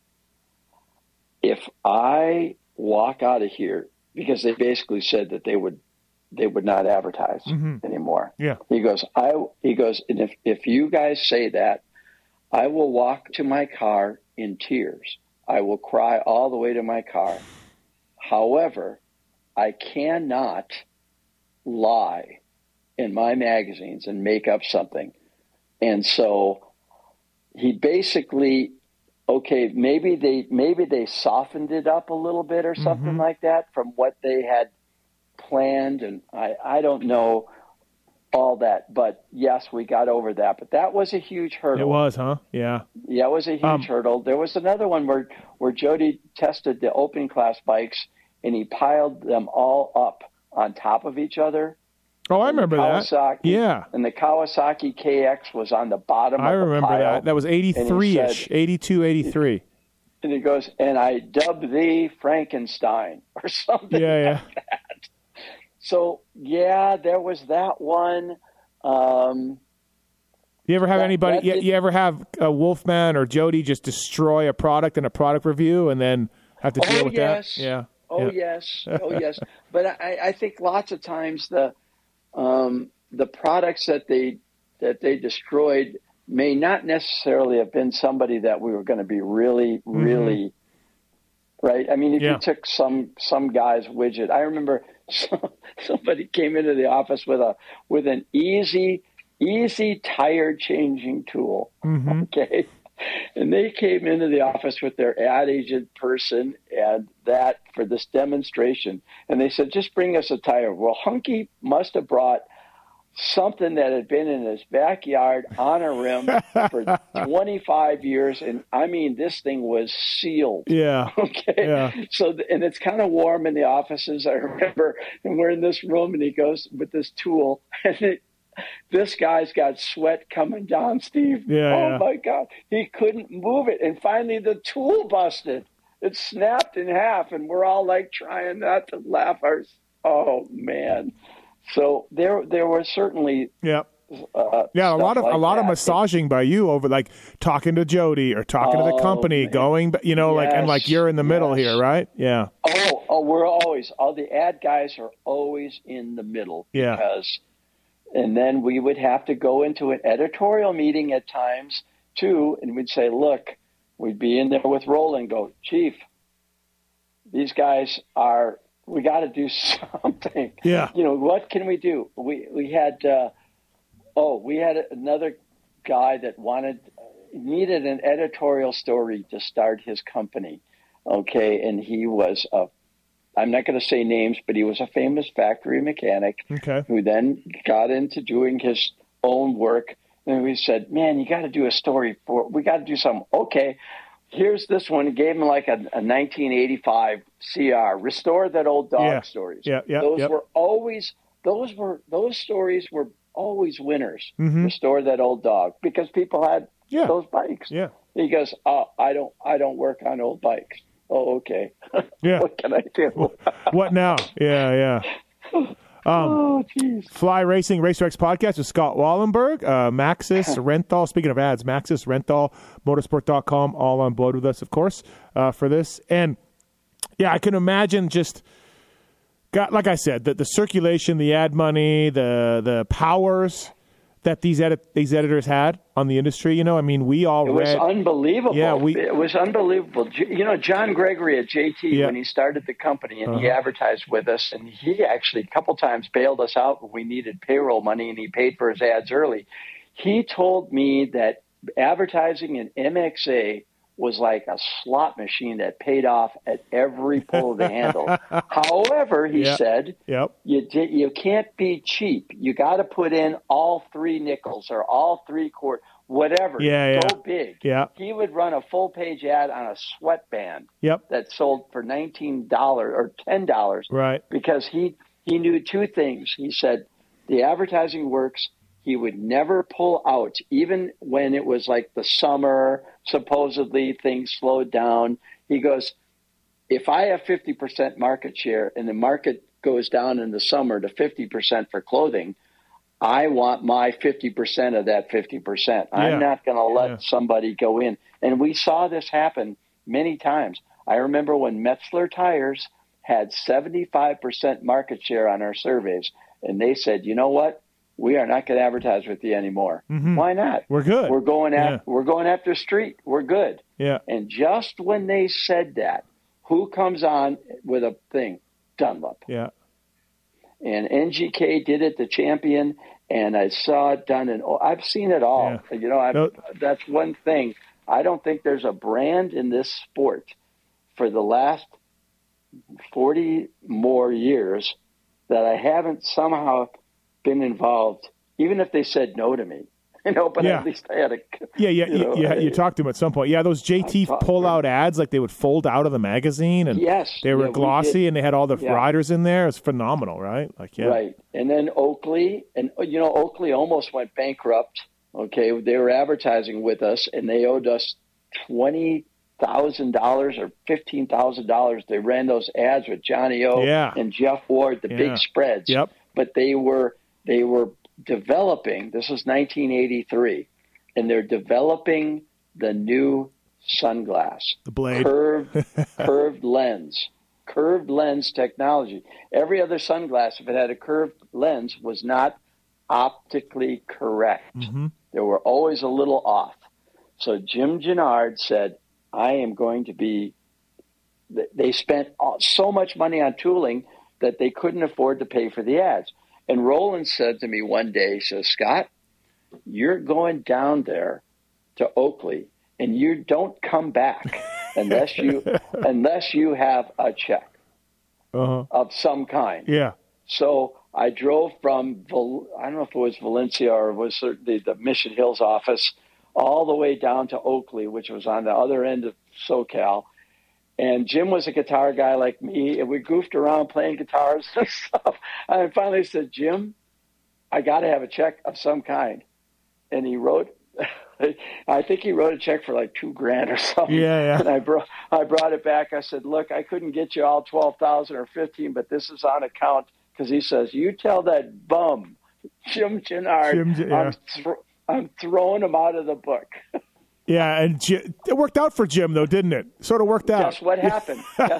if I walk out of here, because they basically said that they would not advertise anymore. Yeah. He goes, and if you guys say that, I will walk to my car in tears. I will cry all the way to my car. However, I cannot lie in my magazines and make up something. And so he basically, maybe they softened it up a little bit or something like that from what they had planned. And I don't know all that, but yes, we got over that. But that was a huge hurdle. It was, huh? Yeah. Yeah, it was a huge hurdle. There was another one where Jody tested the open class bikes, and he piled them all up on top of each other. Oh, I remember that. Yeah. And the Kawasaki KX was on the bottom of the pile. I remember that. That was 83-ish, 82, 83. And he goes, and I dubbed thee Frankenstein or something like that. So, there was that one. You ever have anybody, you ever have a Wolfman or Jody just destroy a product in a product review and then have to deal with that? Yeah. Yes. But I think lots of times the products that they destroyed may not necessarily have been somebody that we were going to be really, really right. I mean, if you took some guy's widget, I remember somebody came into the office with an easy tire changing tool. Okay. And they came into the office with their ad agent person and that for this demonstration. And they said, just bring us a tire. Well, Hunky must have brought something that had been in his backyard on a rim for 25 years. And I mean, this thing was sealed. Yeah. Okay. Yeah. So, and it's kind of warm in the offices. I remember, and we're in this room and he goes with this tool and this guy's got sweat coming down, Steve. Yeah. My God. He couldn't move it. And finally the tool busted. It snapped in half and we're all like trying not to laugh. Oh man. So there were certainly a lot of massaging by you over like talking to Jody or talking to the company, going, and you're in the middle here, right? Yeah. We're always all the ad guys are always in the middle because, and then we would have to go into an editorial meeting at times too, and we'd say, look, we'd be in there with Roland, go, Chief, these guys are. We got to do something. Yeah. What can we do? We had another guy that needed an editorial story to start his company. Okay. And he was I'm not going to say names, but he was a famous factory mechanic who then got into doing his own work. And we said, man, you got to do a story we got to do something. Okay. Here's this one. It gave him like a 1985 CR. Restore that old dog stories. Yeah. Those stories were always winners. Restore that old dog, because people had Yeah. those bikes. Yeah. He goes, "Oh, I don't work on old bikes." Oh, okay. Yeah. What can I do? What now? Yeah. Oh, jeez. Fly Racing Racer X podcast with Scott Wallenberg, Maxxis Renthal. Speaking of ads, Maxxis Renthal, motorsport.com, all on board with us, of course, for this. And yeah, I can imagine just, like I said, the circulation, the ad money, the powers that these editors had on the industry. You know, I mean, we all It was read. unbelievable. Yeah, it was unbelievable. You know, John Gregory at JT, when he started the company and he advertised with us, and he actually a couple times bailed us out when we needed payroll money, and he paid for his ads early. He told me that advertising in MXA was like a slot machine that paid off at every pull of the handle. However, he said, you can't be cheap. You got to put in all 3 nickels or all 3 quarters, whatever. Go big. Yeah. He would run a full-page ad on a sweatband that sold for $19 or $10. Right. Because he knew 2 things. He said, the advertising works. He would never pull out, even when it was like the summer, supposedly things slowed down. He goes, if I have 50% market share and the market goes down in the summer to 50% for clothing, I want my 50% of that 50%. I'm not going to let somebody go in. And we saw this happen many times. I remember when Metzler Tires had 75% market share on our surveys, and they said, you know what? We are not going to advertise with you anymore. Why not? We're good. We're going after street. We're good. Yeah. And just when they said that, who comes on with a thing? Dunlop. Yeah. And NGK did it, the champion, and I saw it done, and I've seen it all. Yeah. You know, that's one thing. I don't think there's a brand in this sport for the last 40 more years that I haven't somehow been involved, even if they said no to me, you know, but at least I had a... You talked to him at some point. Yeah, those JT pull-out ads, like they would fold out of the magazine, and they were glossy, and they had all the riders in there. It was phenomenal, right? Right. And then Oakley, and, you know, Oakley almost went bankrupt, okay? They were advertising with us, and they owed us $20,000 or $15,000. They ran those ads with Johnny O and Jeff Ward, the big spreads. Yep. But they were developing, this was 1983, and they're developing the new sunglass. The Blade. Curved lens technology. Every other sunglass, if it had a curved lens, was not optically correct. They were always a little off. So Jim Gennard said, I am going to be... They spent so much money on tooling that they couldn't afford to pay for the ads. And Roland said to me one day, he says, Scott, you're going down there to Oakley, and you don't come back unless you have a check of some kind. Yeah. So I drove from, I don't know if it was Valencia or it was the Mission Hills office, all the way down to Oakley, which was on the other end of SoCal. And Jim was a guitar guy like me, and we goofed around playing guitars and stuff. And I finally said, Jim, I got to have a check of some kind. And he wrote, I think he wrote a check for like $2,000 or something. Yeah. And I brought it back. I said, look, I couldn't get you all 12,000 or 15, but this is on account. Because he says, you tell that bum, Jim Gennard, I'm throwing him out of the book. Yeah, and it worked out for Jim, though, didn't it? Sort of worked out. Guess what happened?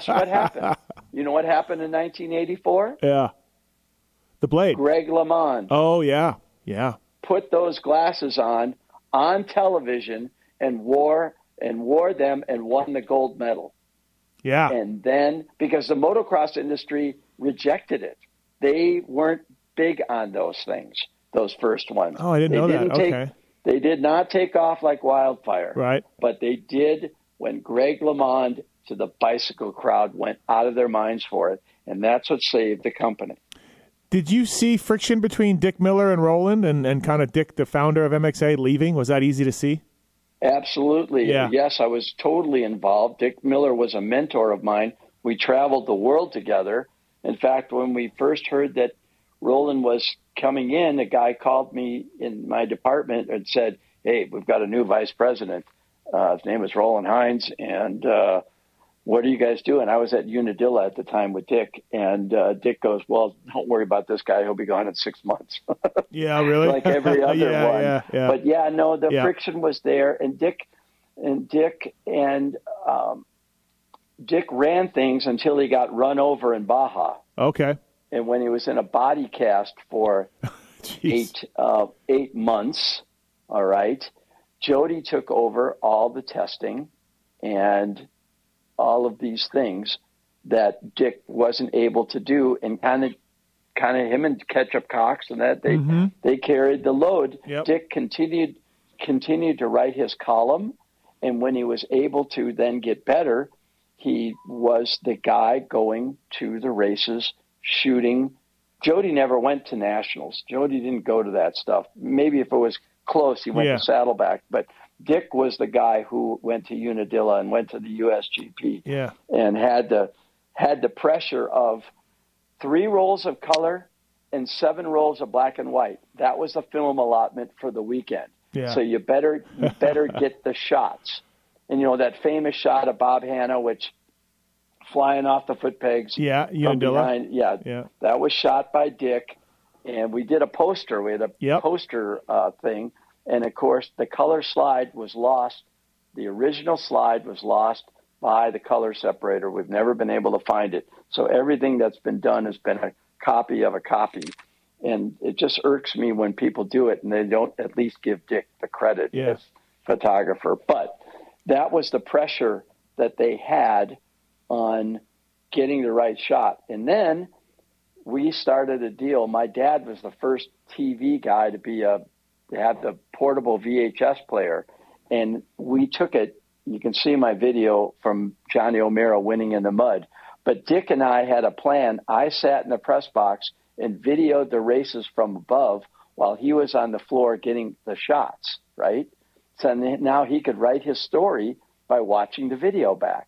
You know what happened in 1984? Yeah. The Blade. Greg LeMond. Oh, yeah. Put those glasses on television and wore them and won the gold medal. Yeah. And then, because the motocross industry rejected it, they weren't big on those things, those first ones. Oh, I didn't know that. Okay. They did not take off like wildfire. Right. But they did when Greg LeMond to the bicycle crowd went out of their minds for it, and that's what saved the company. Did you see friction between Dick Miller and Roland and kind of Dick, the founder of MXA, leaving? Was that easy to see? Absolutely. Yeah. Yes, I was totally involved. Dick Miller was a mentor of mine. We traveled the world together. In fact, when we first heard that Roland was coming in, a guy called me in my department and said, "Hey, we've got a new vice president. His name is Roland Hines, and what are you guys doing?" I was at Unadilla at the time with Dick, and Dick goes, "Well, don't worry about this guy. He'll be gone in 6 months." Yeah, really? Like every other one. Yeah. But the friction was there, and Dick ran things until he got run over in Baja. Okay. And when he was in a body cast for 8 months, all right, Jody took over all the testing and all of these things that Dick wasn't able to do, and kind of him and Ketchup Cox and that they carried the load. Yep. Dick continued to write his column, and when he was able to then get better, he was the guy going to the races, shooting. Jody never went to nationals. Jody didn't go to that stuff. Maybe if it was close, he went to Saddleback, but Dick was the guy who went to Unadilla and went to the USGP and had the pressure of 3 rolls of color and 7 rolls of black and white. That was the film allotment for the weekend. Yeah. So you better get the shots. And that famous shot of Bob Hanna, which flying off the foot pegs. Yeah, Unadilla. Yeah, that was shot by Dick. And we did a poster. We had a poster thing. And, of course, the color slide was lost. The original slide was lost by the color separator. We've never been able to find it. So everything that's been done has been a copy of a copy. And it just irks me when people do it and they don't at least give Dick the credit as photographer. But that was the pressure that they had on getting the right shot. And then we started a deal. My dad was the first TV guy to have the portable VHS player. And we took it. You can see my video from Johnny O'Mara winning in the mud. But Dick and I had a plan. I sat in the press box and videoed the races from above while he was on the floor getting the shots, right? So now he could write his story by watching the video back.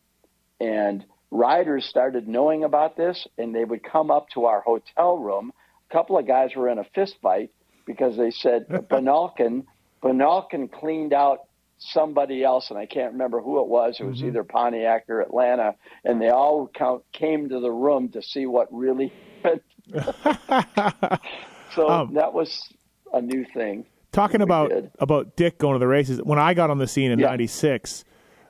And riders started knowing about this, and they would come up to our hotel room. A couple of guys were in a fist fight because they said Bonalkin cleaned out somebody else, and I can't remember who it was. It was either Pontiac or Atlanta, and they all came to the room to see what really happened. So that was a new thing. Talking about Dick going to the races, when I got on the scene in 96,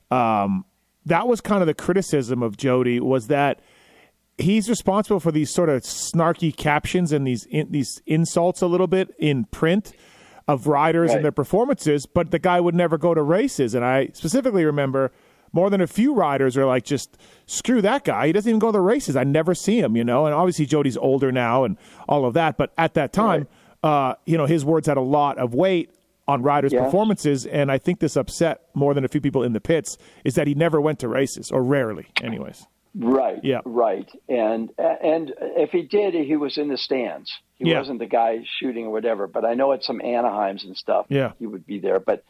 that was kind of the criticism of Jody, was that he's responsible for these sort of snarky captions and these insults a little bit in print of riders and their performances, but the guy would never go to races. And I specifically remember more than a few riders are like, just screw that guy. He doesn't even go to the races. I never see him, And obviously Jody's older now and all of that. But at that time, his words had a lot of weight on riders' performances. And I think this upset more than a few people in the pits is that he never went to races, or rarely anyways. Right. Yeah. Right. And if he did, he was in the stands. He wasn't the guy shooting or whatever. But I know at some Anaheims and stuff, he would be there. But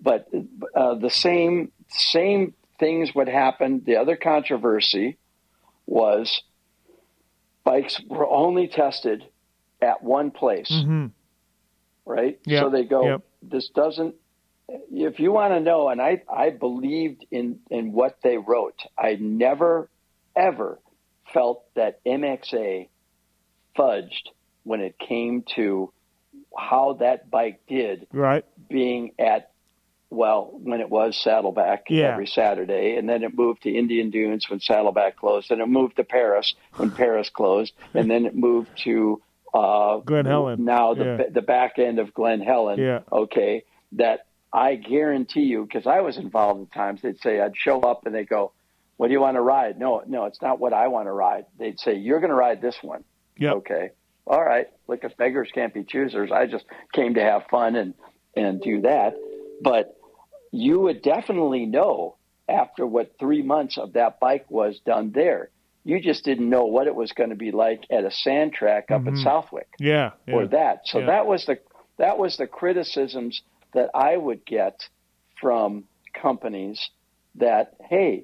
the same things would happen. The other controversy was bikes were only tested at one place, right? Yep. So they go, this doesn't. If you want to know, and I believed in what they wrote. I never, ever felt that MXA fudged when it came to how that bike did being at, when it was Saddleback every Saturday, and then it moved to Indian Dunes when Saddleback closed, and it moved to Paris when Paris closed, and then it moved to Glen Helen. Now the back end of Glen Helen. Yeah. Okay, that I guarantee you, because I was involved at times, they'd say, I'd show up and they'd go, what do you want to ride? No, it's not what I want to ride. They'd say, you're going to ride this one. Yep. Okay. All right. Look, if beggars can't be choosers, I just came to have fun and do that. But you would definitely know after what 3 months of that bike was done there. You just didn't know what it was going to be like at a sand track up at Southwick. Or that. So that was the criticisms that I would get from companies that, hey,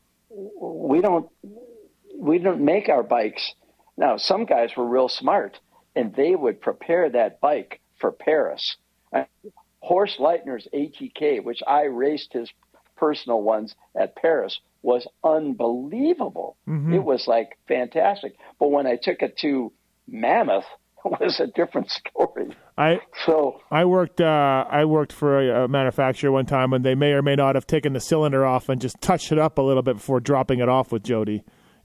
we don't make our bikes. Now, some guys were real smart, and they would prepare that bike for Paris. Horst Leitner's ATK, which I raced his personal ones at Paris, was unbelievable. It was like fantastic. But when I took it to Mammoth, it was a different story. I worked for a manufacturer one time, and they may or may not have taken the cylinder off and just touched it up a little bit before dropping it off with Jody.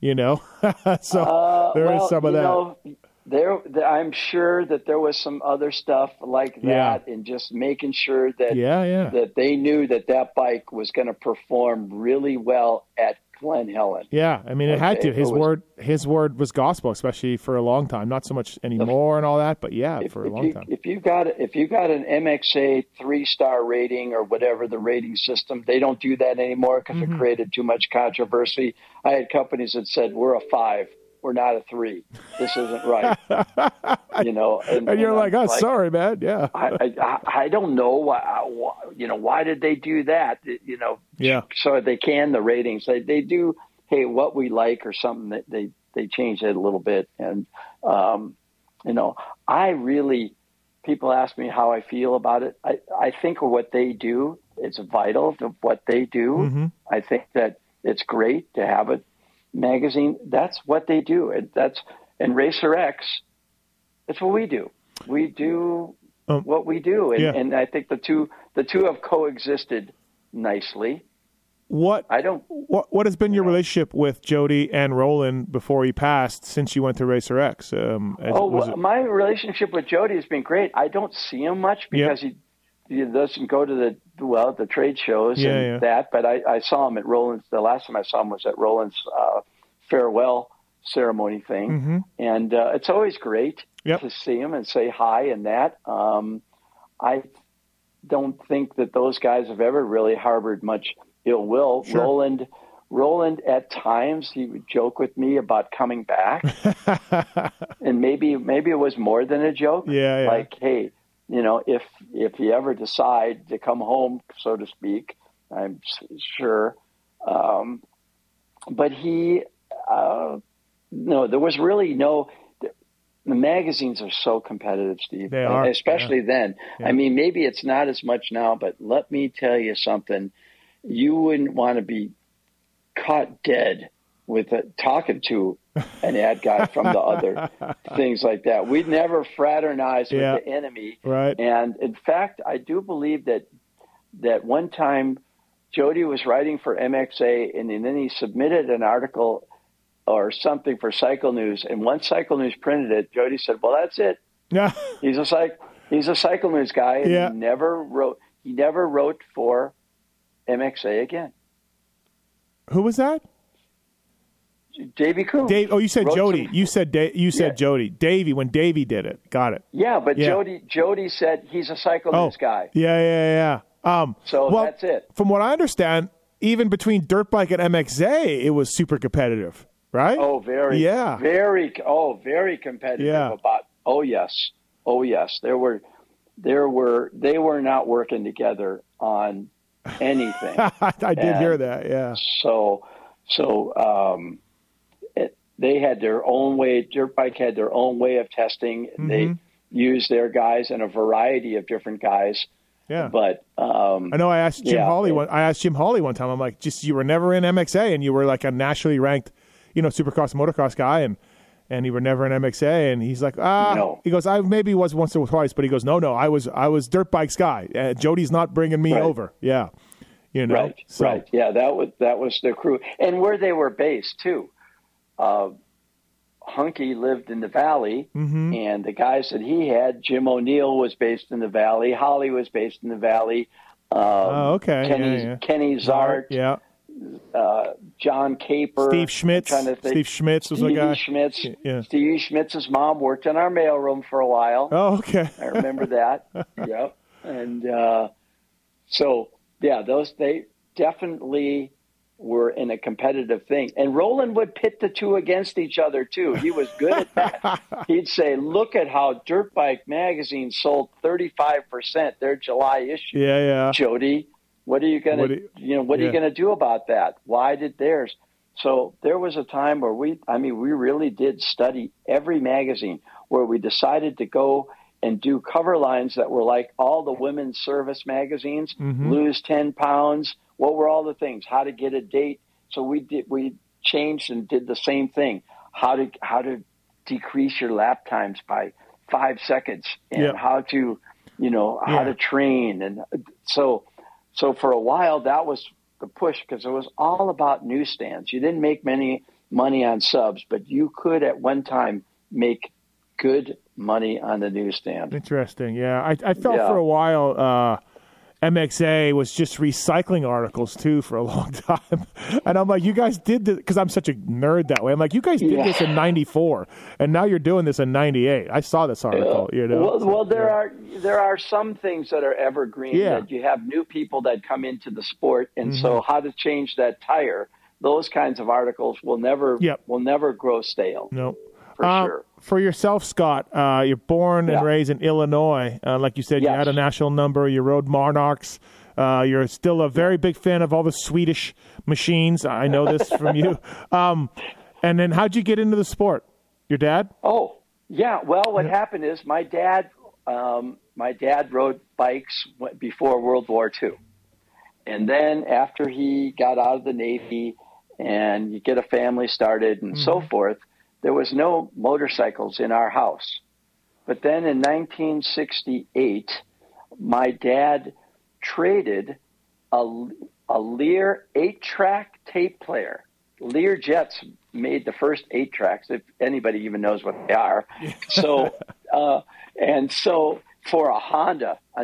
So there is some of that. I'm sure that there was some other stuff like that, and just making sure that that they knew that bike was going to perform really well at Glen Helen. Yeah, I mean, it had to. His word was gospel, especially for a long time. Not so much anymore and all that, but for a long time. If you got an MXA 3-star rating or whatever the rating system, they don't do that anymore because it created too much controversy. I had companies that said we're a 5. We're not a 3. This isn't right. And you're like, oh, sorry, man. Yeah. I don't know why. Why did they do that? So they can the ratings. They do. Hey, what we like or something that they change it a little bit. And I really, people ask me how I feel about it. I think what they do is vital to what they do. I think that it's great to have it. Magazine, that's what they do. And Racer X, that's what we do. We do what we do, and I think the two have coexisted nicely. What has been your relationship with Jody and Roland before he passed since you went to Racer X? My relationship with Jody has been great. I don't see him much because he doesn't go to the trade shows that, but I saw him at Roland's. The last time I saw him was at Roland's farewell ceremony thing. And it's always great to see him and say hi and that. I don't think that those guys have ever really harbored much ill will. Sure. Roland at times he would joke with me about coming back. And maybe it was more than a joke. Like, hey, if you ever decide to come home, so to speak, I'm sure. But he, there was really no. The magazines are so competitive, Steve. They are, especially then. Yeah. I mean, maybe it's not as much now, but let me tell you something. You wouldn't want to be caught dead with talking to an ad guy from the other, things like that. We'd never fraternize with the enemy. Right. And in fact, I do believe that one time Jody was writing for MXA, and then he submitted an article or something for Cycle News, and once Cycle News printed it, Jody said, "Well, that's it. Yeah, he's a Cycle News guy, and he never wrote for MXA again." Who was that? Davey Coon. You said Jody. You said Jody. Davey, when Davey did it. Got it. Yeah, but Jody said he's a Cycle News guy. Yeah. That's it. From what I understand, even between dirt bike and MXA, it was super competitive, right? Oh, very competitive. Yeah. Yes. They were not working together on anything. I did hear that. Yeah. They had their own way. Dirt bike had their own way of testing. They used their guys and a variety of different guys. Yeah, but I know. I asked Jim Hawley one time. I'm like, just you were never in MXA, and you were like a nationally ranked, supercross motocross guy, and you were never in MXA. And he's like, no. He goes, I maybe was once or twice, but he goes, no, I was dirt bikes guy. Jody's not bringing me over. Yeah, Right. Yeah, that was the crew, and where they were based too. Hunky lived in the Valley, and the guys that he had, Jim O'Neill was based in the Valley, Holly was based in the Valley. Kenny Zart, John Caper, Steve Schmitz. Steve Schmitz was a guy. Steve Schmitz's mom worked in our mailroom for a while. Oh, okay. I remember that. Yep. And they definitely were in a competitive thing. And Roland would pit the two against each other, too. He was good at that. He'd say, look at how Dirt Bike Magazine sold 35% their July issue. Yeah. Jody, what are you going to do about that? Why did theirs? So there was a time where we really did study every magazine, where we decided to go and do cover lines that were like all the women's service magazines, lose 10 pounds. What were all the things? How to get a date. So we changed and did the same thing. How to decrease your lap times by 5 seconds, and how to, how to train. And so for a while that was the push, because it was all about newsstands. You didn't make many money on subs, but you could at one time make good money on the newsstand. Interesting. Yeah. I felt for a while MXA was just recycling articles too for a long time. And I'm like, you guys did this, because I'm such a nerd that way. I'm like, you guys did this in 94 and now you're doing this in 98. I saw this article, Well, there are some things that are evergreen, that you have new people that come into the sport. And so how to change that tire, those kinds of articles will never grow stale. No. For sure. For yourself, Scott, you're born and raised in Illinois. Like you said, you had a national number. You rode Monarchs. You're still a very big fan of all the Swedish machines. I know this from you. And then how'd you get into the sport? Your dad? Oh, yeah. Well, what happened is my dad rode bikes before World War II. And then after he got out of the Navy and you get a family started and so forth, there was no motorcycles in our house. But then in 1968, my dad traded a Lear 8-track tape player. Lear Jets made the first 8-tracks, if anybody even knows what they are. So, and so for a Honda, a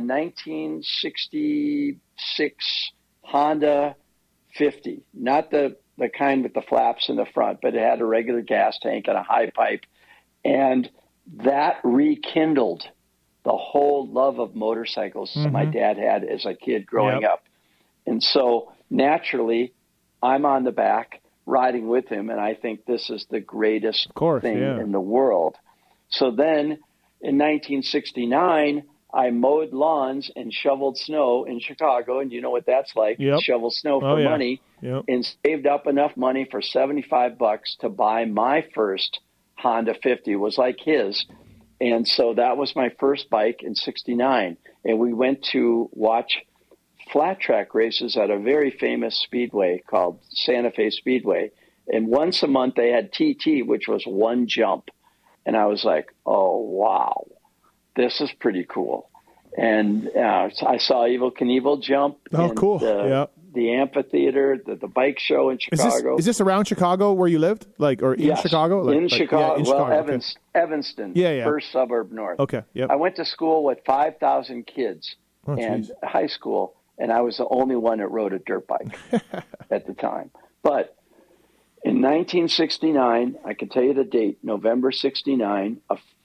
1966 Honda 50, not the kind with the flaps in the front, but it had a regular gas tank and a high pipe. And that rekindled the whole love of motorcycles my dad had as a kid growing up. And so naturally, I'm on the back riding with him, and I think this is the greatest thing in the world. So then in 1969, I mowed lawns and shoveled snow in Chicago, and you know what that's like. Shovel snow for money, and saved up enough money for $75 to buy my first Honda 50. It was like his. And so that was my first bike in 69. And we went to watch flat track races at a very famous speedway called Santa Fe Speedway. And once a month they had TT, which was one jump. And I was like, oh, wow. This is pretty cool. And I saw Evel Knievel jump in the amphitheater, the bike show in Chicago. Is this around Chicago where you lived? In Chicago? In Chicago. In Chicago. Evanston, first suburb north. Okay, I went to school with 5,000 kids and high school, and I was the only one that rode a dirt bike at the time. But in 1969, I can tell you the date, November 69,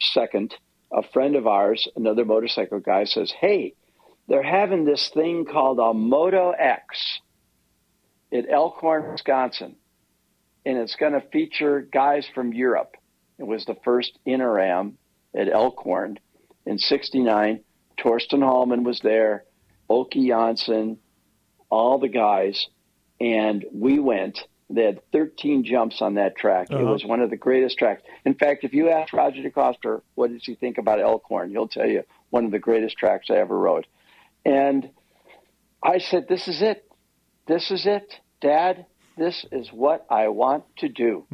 a friend of ours, another motorcycle guy, says, hey, they're having this thing called a Moto X at Elkhorn, Wisconsin, and it's going to feature guys from Europe. It was the first Interam at Elkhorn in 69. Torsten Hallman was there, Åke Jansson, all the guys, and we went. They had 13 jumps on that track. It was one of the greatest tracks. In fact, if you ask Roger DeCoster, what does he think about Elkhorn, he'll tell you one of the greatest tracks I ever rode. And I said, this is it. This is it, Dad. This is what I want to do.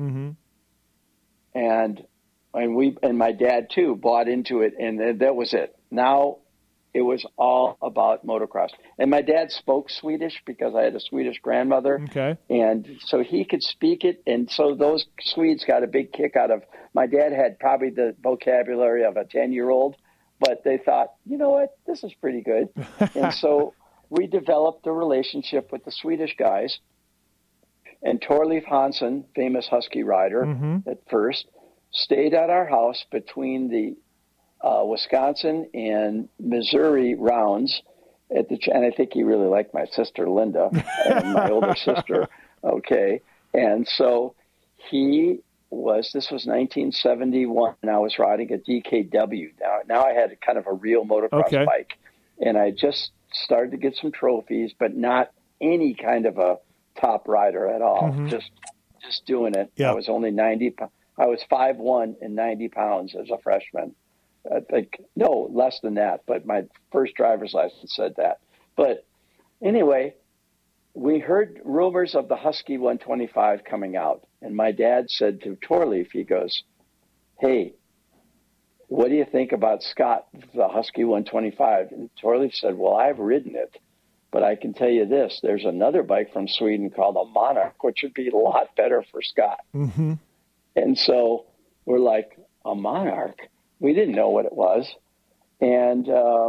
And my dad, too, bought into it, and that was it. Now it was all about motocross. And my dad spoke Swedish because I had a Swedish grandmother. And so he could speak it. And so those Swedes got a big kick out of, my dad had probably the vocabulary of a 10-year-old, but they thought, you know what, this is pretty good. And so we developed a relationship with the Swedish guys. And Torleif Hansson, famous Husky rider at first, stayed at our house between the Wisconsin and Missouri rounds and I think he really liked my sister Linda and my older sister. And so this was 1971, and I was riding a DKW. Now I had kind of a real motocross bike, and I just started to get some trophies, but not any kind of a top rider at all. Just just doing it. Yeah. I was only 90. I was 5'1" and 90 pounds as a freshman. I think, no, less than that. But my first driver's license said that. But anyway, we heard rumors of the Husky 125 coming out. And my dad said to Torleaf, he goes, hey, what do you think about Scott, the Husky 125? And Torleaf said, well, I've ridden it. But I can tell you this, there's another bike from Sweden called a Monarch, which would be a lot better for Scott. Mm-hmm. And so we're like, a Monarch? We didn't know what it was. And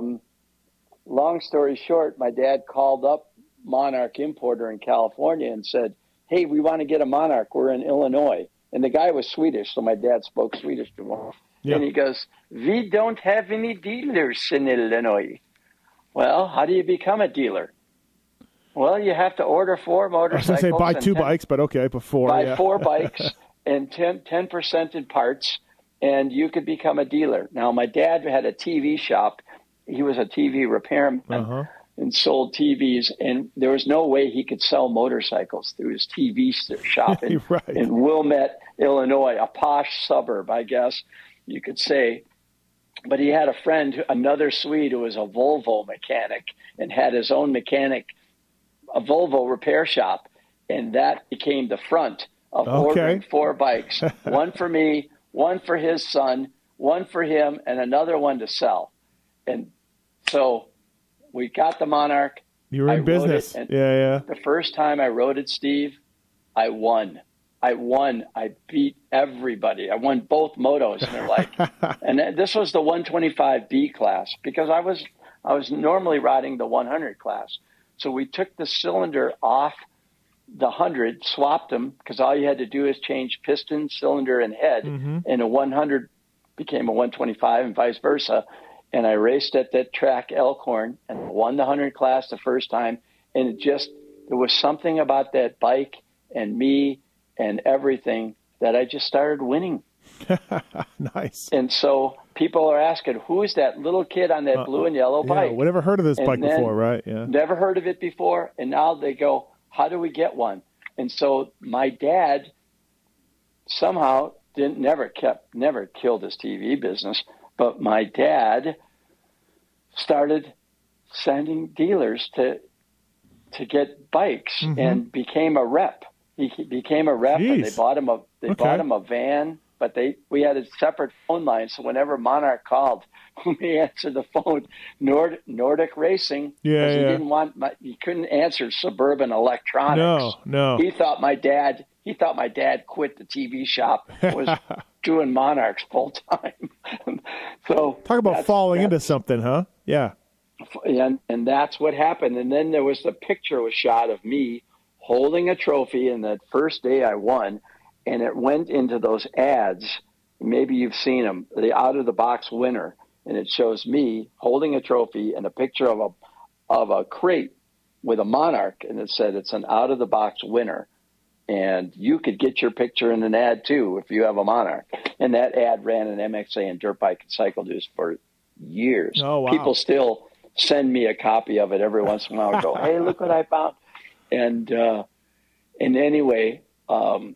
long story short, my dad called up Monarch Importer in California and said, hey, we want to get a Monarch. We're in Illinois. And the guy was Swedish, so my dad spoke Swedish to him. Yeah. And he goes, we don't have any dealers in Illinois. Well, how do you become a dealer? Well, you have to order 4 motorcycles. I was going to say buy 2 bikes, but okay, before. Buy 4 bikes and 10% in parts, and you could become a dealer. Now, my dad had a TV shop. He was a TV repairman and sold TVs, and there was no way he could sell motorcycles through his TV shop in, right. in Wilmette, Illinois, a posh suburb, I guess you could say. But he had a friend, another Swede, who was a Volvo mechanic and had his own a Volvo repair shop. And that became the front of ordering 4 bikes, one for me, one for his son, one for him, and another one to sell. And so we got the Monarch. You were in business. Yeah. The first time I rode it, Steve, I won. I beat everybody. I won both motos. And they're like, and this was the 125B class because I was normally riding the 100 class. So we took the cylinder off the 100, swapped them because all you had to do is change piston, cylinder, and head. And a 100 became a 125 and vice versa. And I raced at that track Elkhorn and won the 100 class the first time. And there was something about that bike and me and everything that I just started winning. Nice. And so people are asking, who is that little kid on that blue and yellow bike? We never heard of this bike before, right? Yeah. Never heard of it before. And now they go, how do we get one? And so my dad somehow never killed his TV business, but my dad started sending dealers to get bikes and became a rep. He became a rep. Jeez. And they bought him a van, but we had a separate phone line. So whenever Monarch called, we answered the phone, Nordic Racing. Yeah. He couldn't answer Suburban Electronics. No. He thought my dad quit the TV shop, was doing Monarchs full time. So talk about falling into something, huh? Yeah. And that's what happened. And then there was the picture was shot of me holding a trophy, and that first day I won, and it went into those ads. Maybe you've seen them, the out of the box winner, and it shows me holding a trophy and a picture of a crate with a Monarch, and it said it's an out of the box winner, and you could get your picture in an ad too if you have a Monarch. And that ad ran in MXA and Dirt Bike and Cycle News for years. Oh, wow. People still send me a copy of it every once in a while and go, hey, look what I found. And anyway, I'm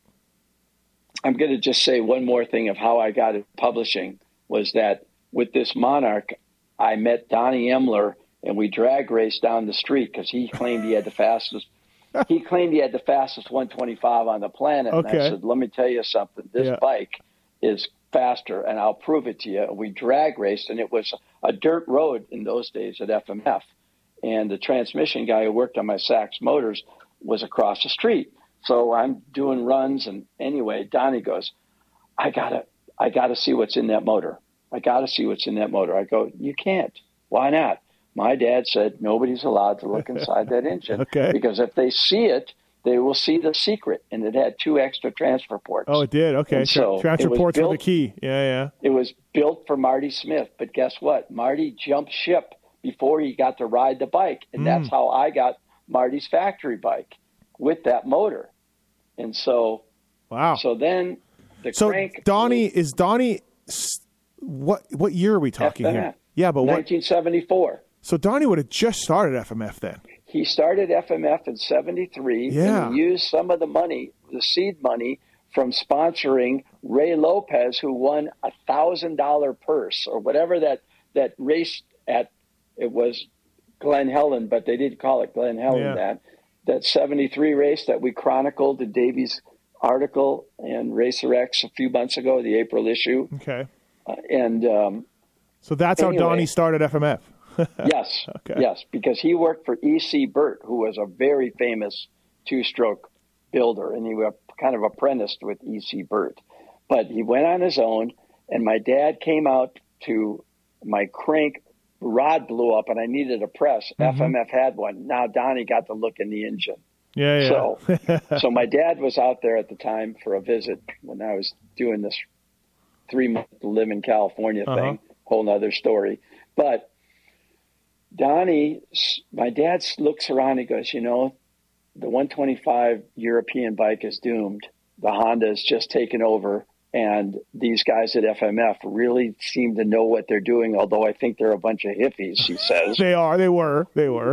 going to just say one more thing of how I got into publishing was that with this Monarch, I met Donnie Emler and we drag raced down the street because he claimed he had the fastest. He claimed he had the fastest 125 on the planet. Okay. And I said, let me tell you something. This bike is faster, and I'll prove it to you. And we drag raced, and it was a dirt road in those days at FMF. And the transmission guy who worked on my Sachs Motors was across the street. So I'm doing runs, and anyway, Donnie goes, I gotta see what's in that motor. I go, you can't. Why not? My dad said nobody's allowed to look inside that engine because if they see it, they will see the secret. And it had 2 extra transfer ports. Oh, it did? Okay. So transfer ports were the key. Yeah. It was built for Marty Smith. But guess what? Marty jumped ship before he got to ride the bike. And that's how I got Marty's factory bike with that motor. And so, wow. So then the crank. Donnie, what year are we talking FMF. Here? Yeah, but 1974. So Donnie would have just started FMF then. He started FMF in 73. Yeah. And he used some of the money the seed money from sponsoring Ray Lopez, who won $1,000 purse or whatever that race at, it was Glen Helen, but they didn't call it Glen Helen that 73 race that we chronicled in Davies' article in Racer X a few months ago, the April issue. Okay. So that's how Donnie started FMF. Yes. Okay. Yes, because he worked for E.C. Burt, who was a very famous two-stroke builder, and he was kind of apprenticed with E.C. Burt. But he went on his own, and my dad came out to my crank rod blew up, and I needed a press. FMF had one. Now Donnie got to look in the engine. Yeah. So my dad was out there at the time for a visit when I was doing this 3-month live in California thing. Whole nother story. But Donnie, my dad looks around and goes, the 125 European bike is doomed. The Honda has just taken over, and these guys at FMF really seem to know what they're doing, although I think they're a bunch of hippies, he says. They were.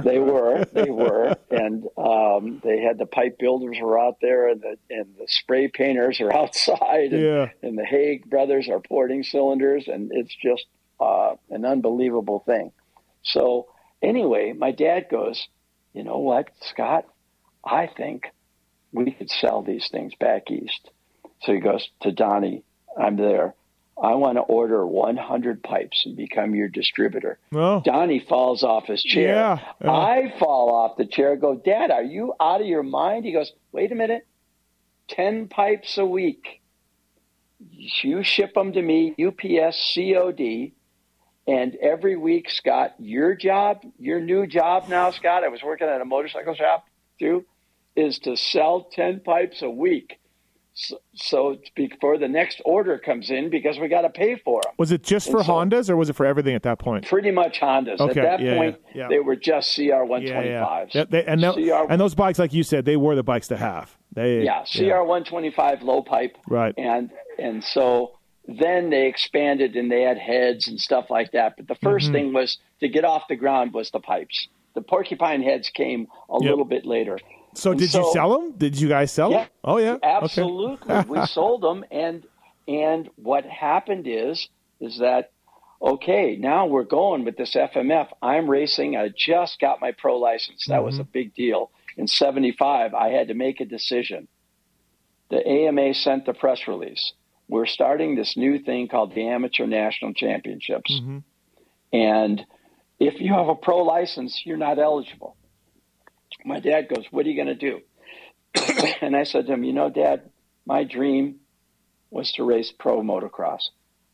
And they had the pipe builders were out there, and the spray painters are outside, and the Haig brothers are porting cylinders, and it's just an unbelievable thing. So anyway, my dad goes, you know what, Scott, I think we could sell these things back east. So he goes to Donnie, I'm there. I want to order 100 pipes and become your distributor. Oh. Donnie falls off his chair. I fall off the chair, go, Dad, are you out of your mind? He goes, wait a minute, 10 pipes a week. You ship them to me, UPS, COD, and every week, Scott, your new job now, Scott, I was working at a motorcycle shop too, is to sell 10 pipes a week. So before the next order comes in, because we got to pay for them. Was it just for Hondas, or was it for everything at that point? Pretty much Hondas. Okay, at that point, they were just CR125s. And those bikes, like you said, they were the bikes to have. CR125 low pipe. Right. And so then they expanded, and they had heads and stuff like that. But the first thing was to get off the ground was the pipes. The Porcupine heads came a little bit later. So did you sell them? Did you guys sell them? Oh, yeah. Absolutely. Okay. We sold them. And what happened is that, okay, now we're going with this FMF. I'm racing. I just got my pro license. That was a big deal. In 75, I had to make a decision. The AMA sent the press release. We're starting this new thing called the Amateur National Championships. And if you have a pro license, you're not eligible. My dad goes, what are you going to do? And I said to him, Dad, my dream was to race pro motocross.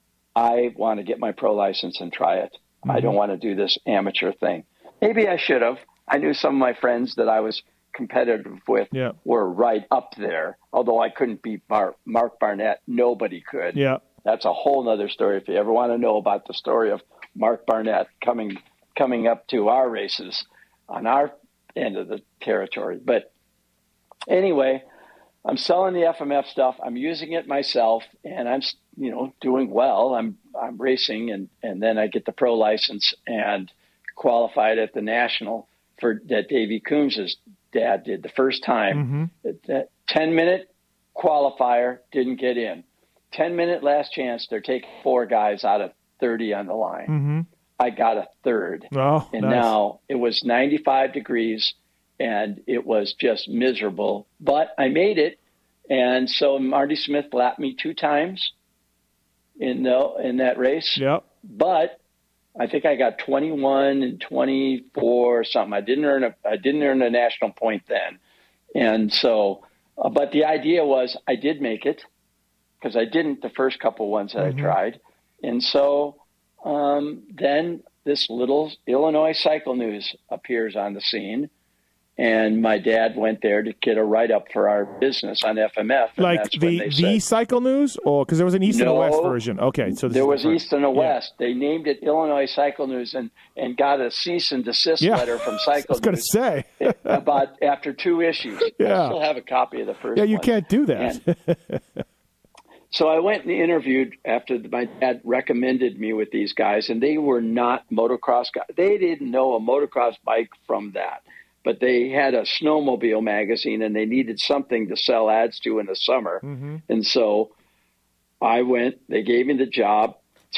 I want to get my pro license and try it. I don't want to do this amateur thing. Maybe I should have. I knew some of my friends that I was competitive with were right up there, although I couldn't beat Mark Barnett. Nobody could. Yeah. That's a whole nother story. If you ever want to know about the story of Mark Barnett coming up to our races on our end of the territory. But anyway, I'm selling the FMF stuff. I'm using it myself, and I'm doing well. I'm racing, and then I get the pro license and qualified at the national that Davey Coombs' dad did the first time. That 10-minute qualifier, didn't get in. 10-minute last chance, they're taking 4 guys out of 30 on the line. I got a third. Oh, and nice. Now it was 95 degrees, and it was just miserable. But I made it, and so Marty Smith lapped me 2 times in that race. Yep. But I think I got 21 and 24 or something. I didn't earn a national point then, and so. But the idea was I did make it, because I didn't the first couple ones that I tried, and so. Then this little Illinois Cycle News appears on the scene, and my dad went there to get a write-up for our business on FMF. Like the Cycle News, or because there was an East and a West version. Okay, so there was East and a West. They named it Illinois Cycle News, and got a cease and desist letter from Cycle News. I was going to say about after 2 issues. I still have a copy of the first. Yeah, you can't do that. So I went and interviewed after my dad recommended me with these guys, and they were not motocross guys. They didn't know a motocross bike from that. but they had a snowmobile magazine and they needed something to sell ads to in the summer. And so I went, they gave me the job,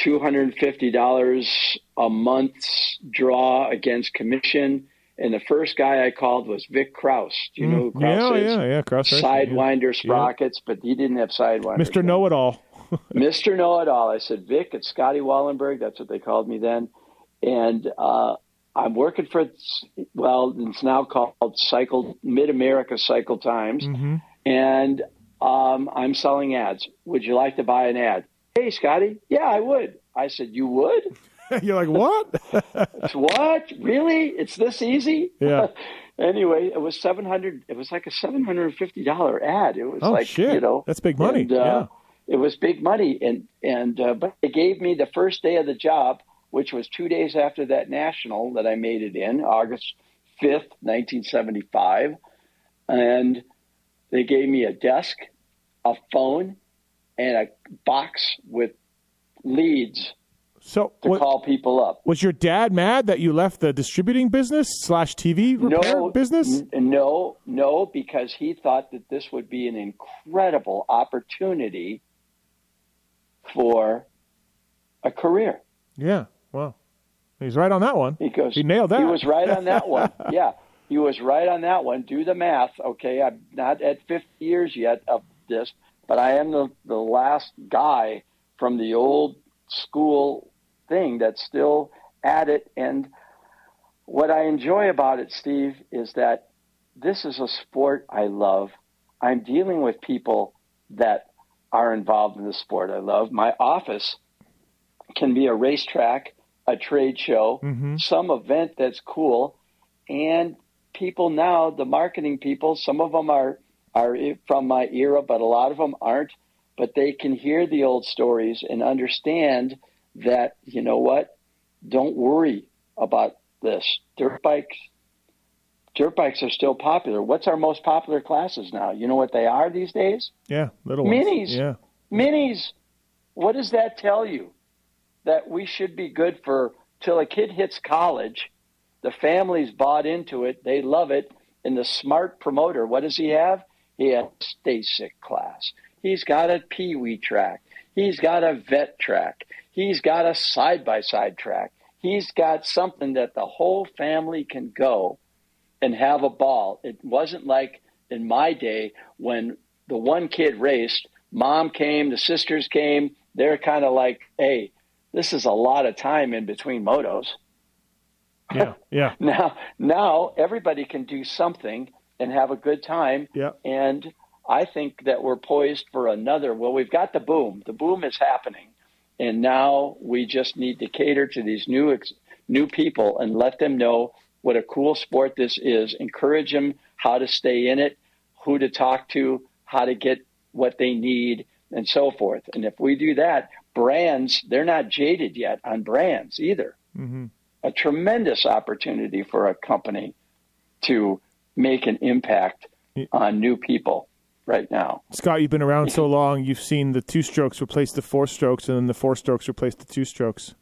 $250 a month's draw against commission. And the first guy I called was Vic Krause. Do you know who Krause is? Yeah, Krause. Sidewinder sprockets, but he didn't have Sidewinder. Mr. Know-It-All. Mr. Know-It-All. I said, Vic, it's Scotty Wallenberg. That's what they called me then. And I'm working for, well, it's now called Mid-America Cycle Times. And I'm selling ads. Would you like to buy an ad? Hey, Scotty. Yeah, I would. I said, you would? You're like, what? What? Really? It's this easy? Yeah. Anyway, it was $700. It was like a $750 ad. It was shit. That's big money. And, it was big money. But they gave me the first day of the job, which was 2 days after that national that I made it in, August 5th, 1975. And they gave me a desk, a phone, and a box with leads to call people up. Was your dad mad that you left the distributing business / TV repair business? No, because he thought that this would be an incredible opportunity for a career. Yeah, well, he's right on that one. He nailed that. He was right on that one. Yeah, he was right on that one. Do the math, okay? I'm not at 50 years yet of this, but I am the last guy from the old school thing that's still at it. And what I enjoy about it, Steve, is that this is a sport I love. I'm dealing with people that are involved in the sport I love. My office can be a racetrack, a trade show, some event that's cool. And people now, the marketing people, some of them are from my era, but a lot of them aren't. But they can hear the old stories and understand that, you know what, don't worry about this. Dirt bikes are still popular. What's our most popular classes now? You know what they are these days? Yeah, little ones. Minis. Yeah. Minis. What does that tell you? That we should be good for till a kid hits college, the family's bought into it, they love it, and the smart promoter, what does he have? He has a STACYC class. He's got a Pee-wee track. He's got a vet track. He's got a side-by-side track. He's got something that the whole family can go and have a ball. It wasn't like in my day when the one kid raced, mom came, the sisters came. They're kind of like, hey, this is a lot of time in between motos. Yeah. Now everybody can do something and have a good time. Yeah. And I think that we're poised for another. Well, we've got the boom. The boom is happening. And now we just need to cater to these new people and let them know what a cool sport this is. Encourage them how to stay in it, who to talk to, how to get what they need, and so forth. And if we do that, brands, they're not jaded yet on brands either. A tremendous opportunity for a company to make an impact on new people right now. Scott, you've been around so long, you've seen the 2-strokes replace the 4-strokes, and then the 4-strokes replace the 2-strokes.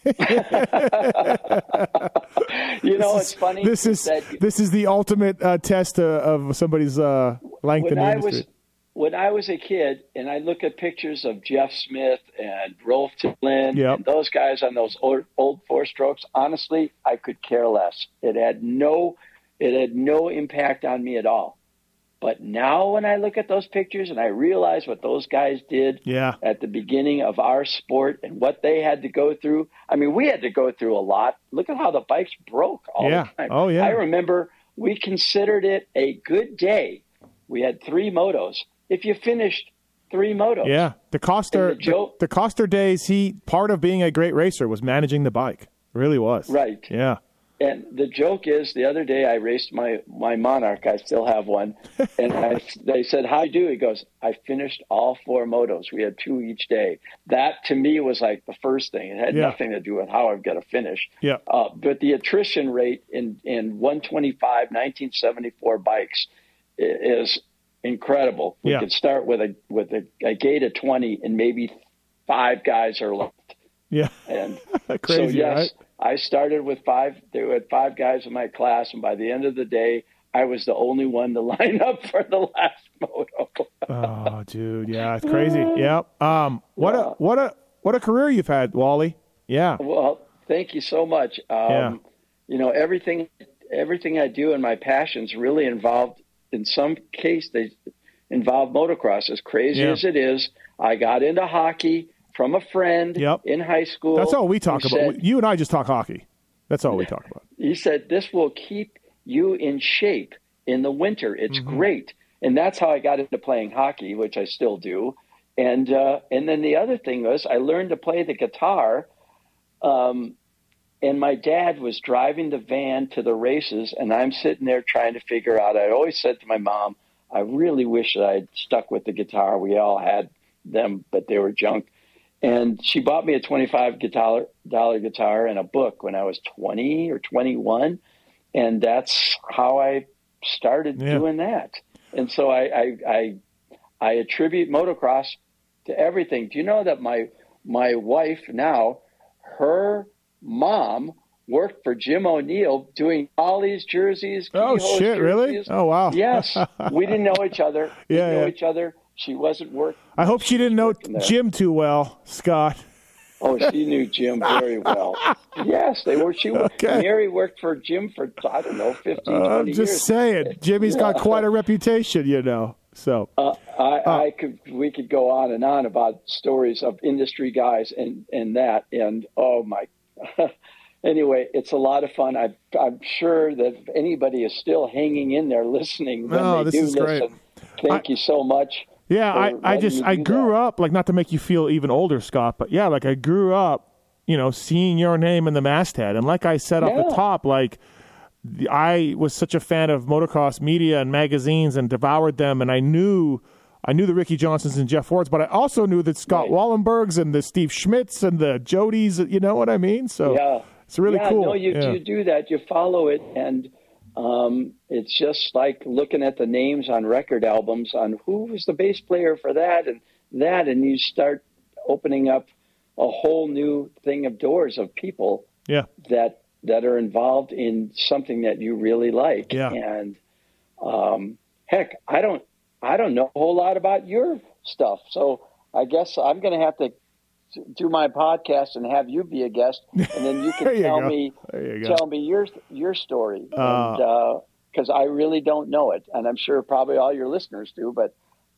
It's funny. This is the ultimate test of somebody's length in the industry. When I was a kid, and I look at pictures of Jeff Smith and Rolf Tillin and those guys on those old 4-strokes, honestly, I could care less. It had no impact on me at all. But now when I look at those pictures and I realize what those guys did at the beginning of our sport and what they had to go through, I mean, we had to go through a lot. Look at how the bikes broke all the time. Oh, yeah. I remember we considered it a good day. We had 3 motos. If you finished 3 motos. Yeah. The Coster days, part of being a great racer was managing the bike. It really was. Right. Yeah. And the joke is, the other day I raced my Monarch. I still have one. And they said, how'd you do? He goes, I finished all 4 motos. We had 2 each day. That, to me, was like the first thing. It had nothing to do with how I've got to finish. Yeah. But the attrition rate in 125 1974 bikes is incredible. We could start with a gate of 20 and maybe 5 guys are left. Yeah. And crazy, so, yes, right? I started with 5. There were 5 guys in my class, and by the end of the day, I was the only one to line up for the last moto. Oh, dude, yeah, it's crazy. Yep. What a career you've had, Wally. Yeah. Well, thank you so much. You know, everything I do and my passions really involved. In some case, they involve motocross. As crazy as it is, I got into hockey from a friend in high school. That's all we talk about. Said, you and I just talk hockey. That's all we talk about. He said, this will keep you in shape in the winter. It's great. And that's how I got into playing hockey, which I still do. And then the other thing was I learned to play the guitar. And my dad was driving the van to the races, and I'm sitting there trying to figure out. I always said to my mom, I really wish that I'd stuck with the guitar. We all had them, but they were junk. And she bought me a $25 guitar and a book when I was 20 or 21. And that's how I started doing that. And so I attribute motocross to everything. Do you know that my wife now, her mom worked for Jim O'Neill doing Ollie's jerseys. Oh, shit, really? Oh, wow. Yes. We didn't know each other. We didn't know each other. She wasn't working. I hope she didn't know Jim too well, Scott. Oh, she knew Jim very well. Yes, they were. Mary worked for Jim for, I don't know, 15, 20 years. I'm just saying. Jimmy's got quite a reputation, you know. So we could go on and on about stories of industry guys and that. And, oh, my. Anyway, it's a lot of fun. I'm sure that if anybody is still hanging in there listening when they do listen, great. Thank you so much. Yeah, I grew up, like, not to make you feel even older, Scott, but yeah, like I grew up, you know, seeing your name in the masthead. And like I said off the top, like I was such a fan of motocross media and magazines and devoured them. And I knew the Ricky Johnsons and Jeff Fords, but I also knew that Scott Wallenbergs and the Steve Schmitz and the Jodys, you know what I mean? So it's really cool. No, you do that. You follow it, and it's just like looking at the names on record albums on who was the bass player for that, and you start opening up a whole new thing of doors of people that are involved in something that you really like. Yeah. And heck, I don't know a whole lot about your stuff, so I guess I'm going to have to do my podcast and have you be a guest, and then you can tell me your story, because I really don't know it, and I'm sure probably all your listeners do. But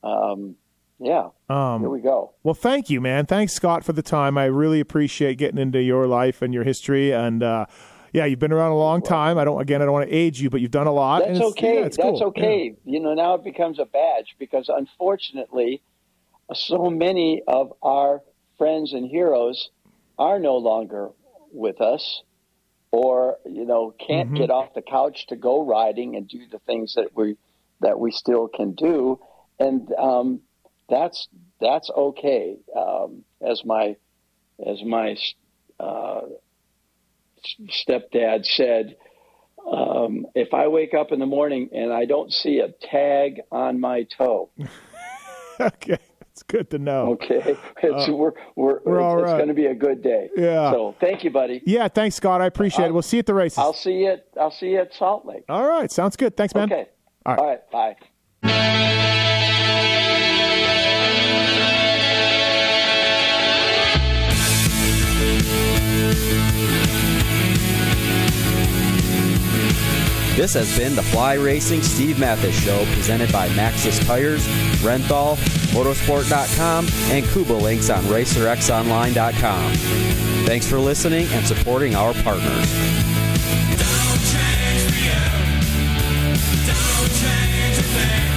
here we go. Well, thank you, man. Thanks, Scott, for the time. I really appreciate getting into your life and your history, and you've been around a long time. I don't want to age you, but you've done a lot. That's okay. That's cool. Okay. Yeah. You know, now it becomes a badge because unfortunately, so many of our friends and heroes are no longer with us, or, you know, can't get off the couch to go riding and do the things that we still can do. And that's okay. As my stepdad said, if I wake up in the morning and I don't see a tag on my toe. Okay. It's good to know. Okay. It's all right. It's going to be a good day. Yeah. So thank you, buddy. Yeah. Thanks, Scott. I appreciate it. We'll see you at the races. I'll see you at Salt Lake. All right. Sounds good. Thanks, man. Okay. All right. Bye. This has been the Fly Racing Steve Matthes Show, presented by Maxxis Tires, Renthal, Motorsport.com, and Kuba Links on RacerXOnline.com. Thanks for listening and supporting our partners. Don't change me up. Don't change a thing.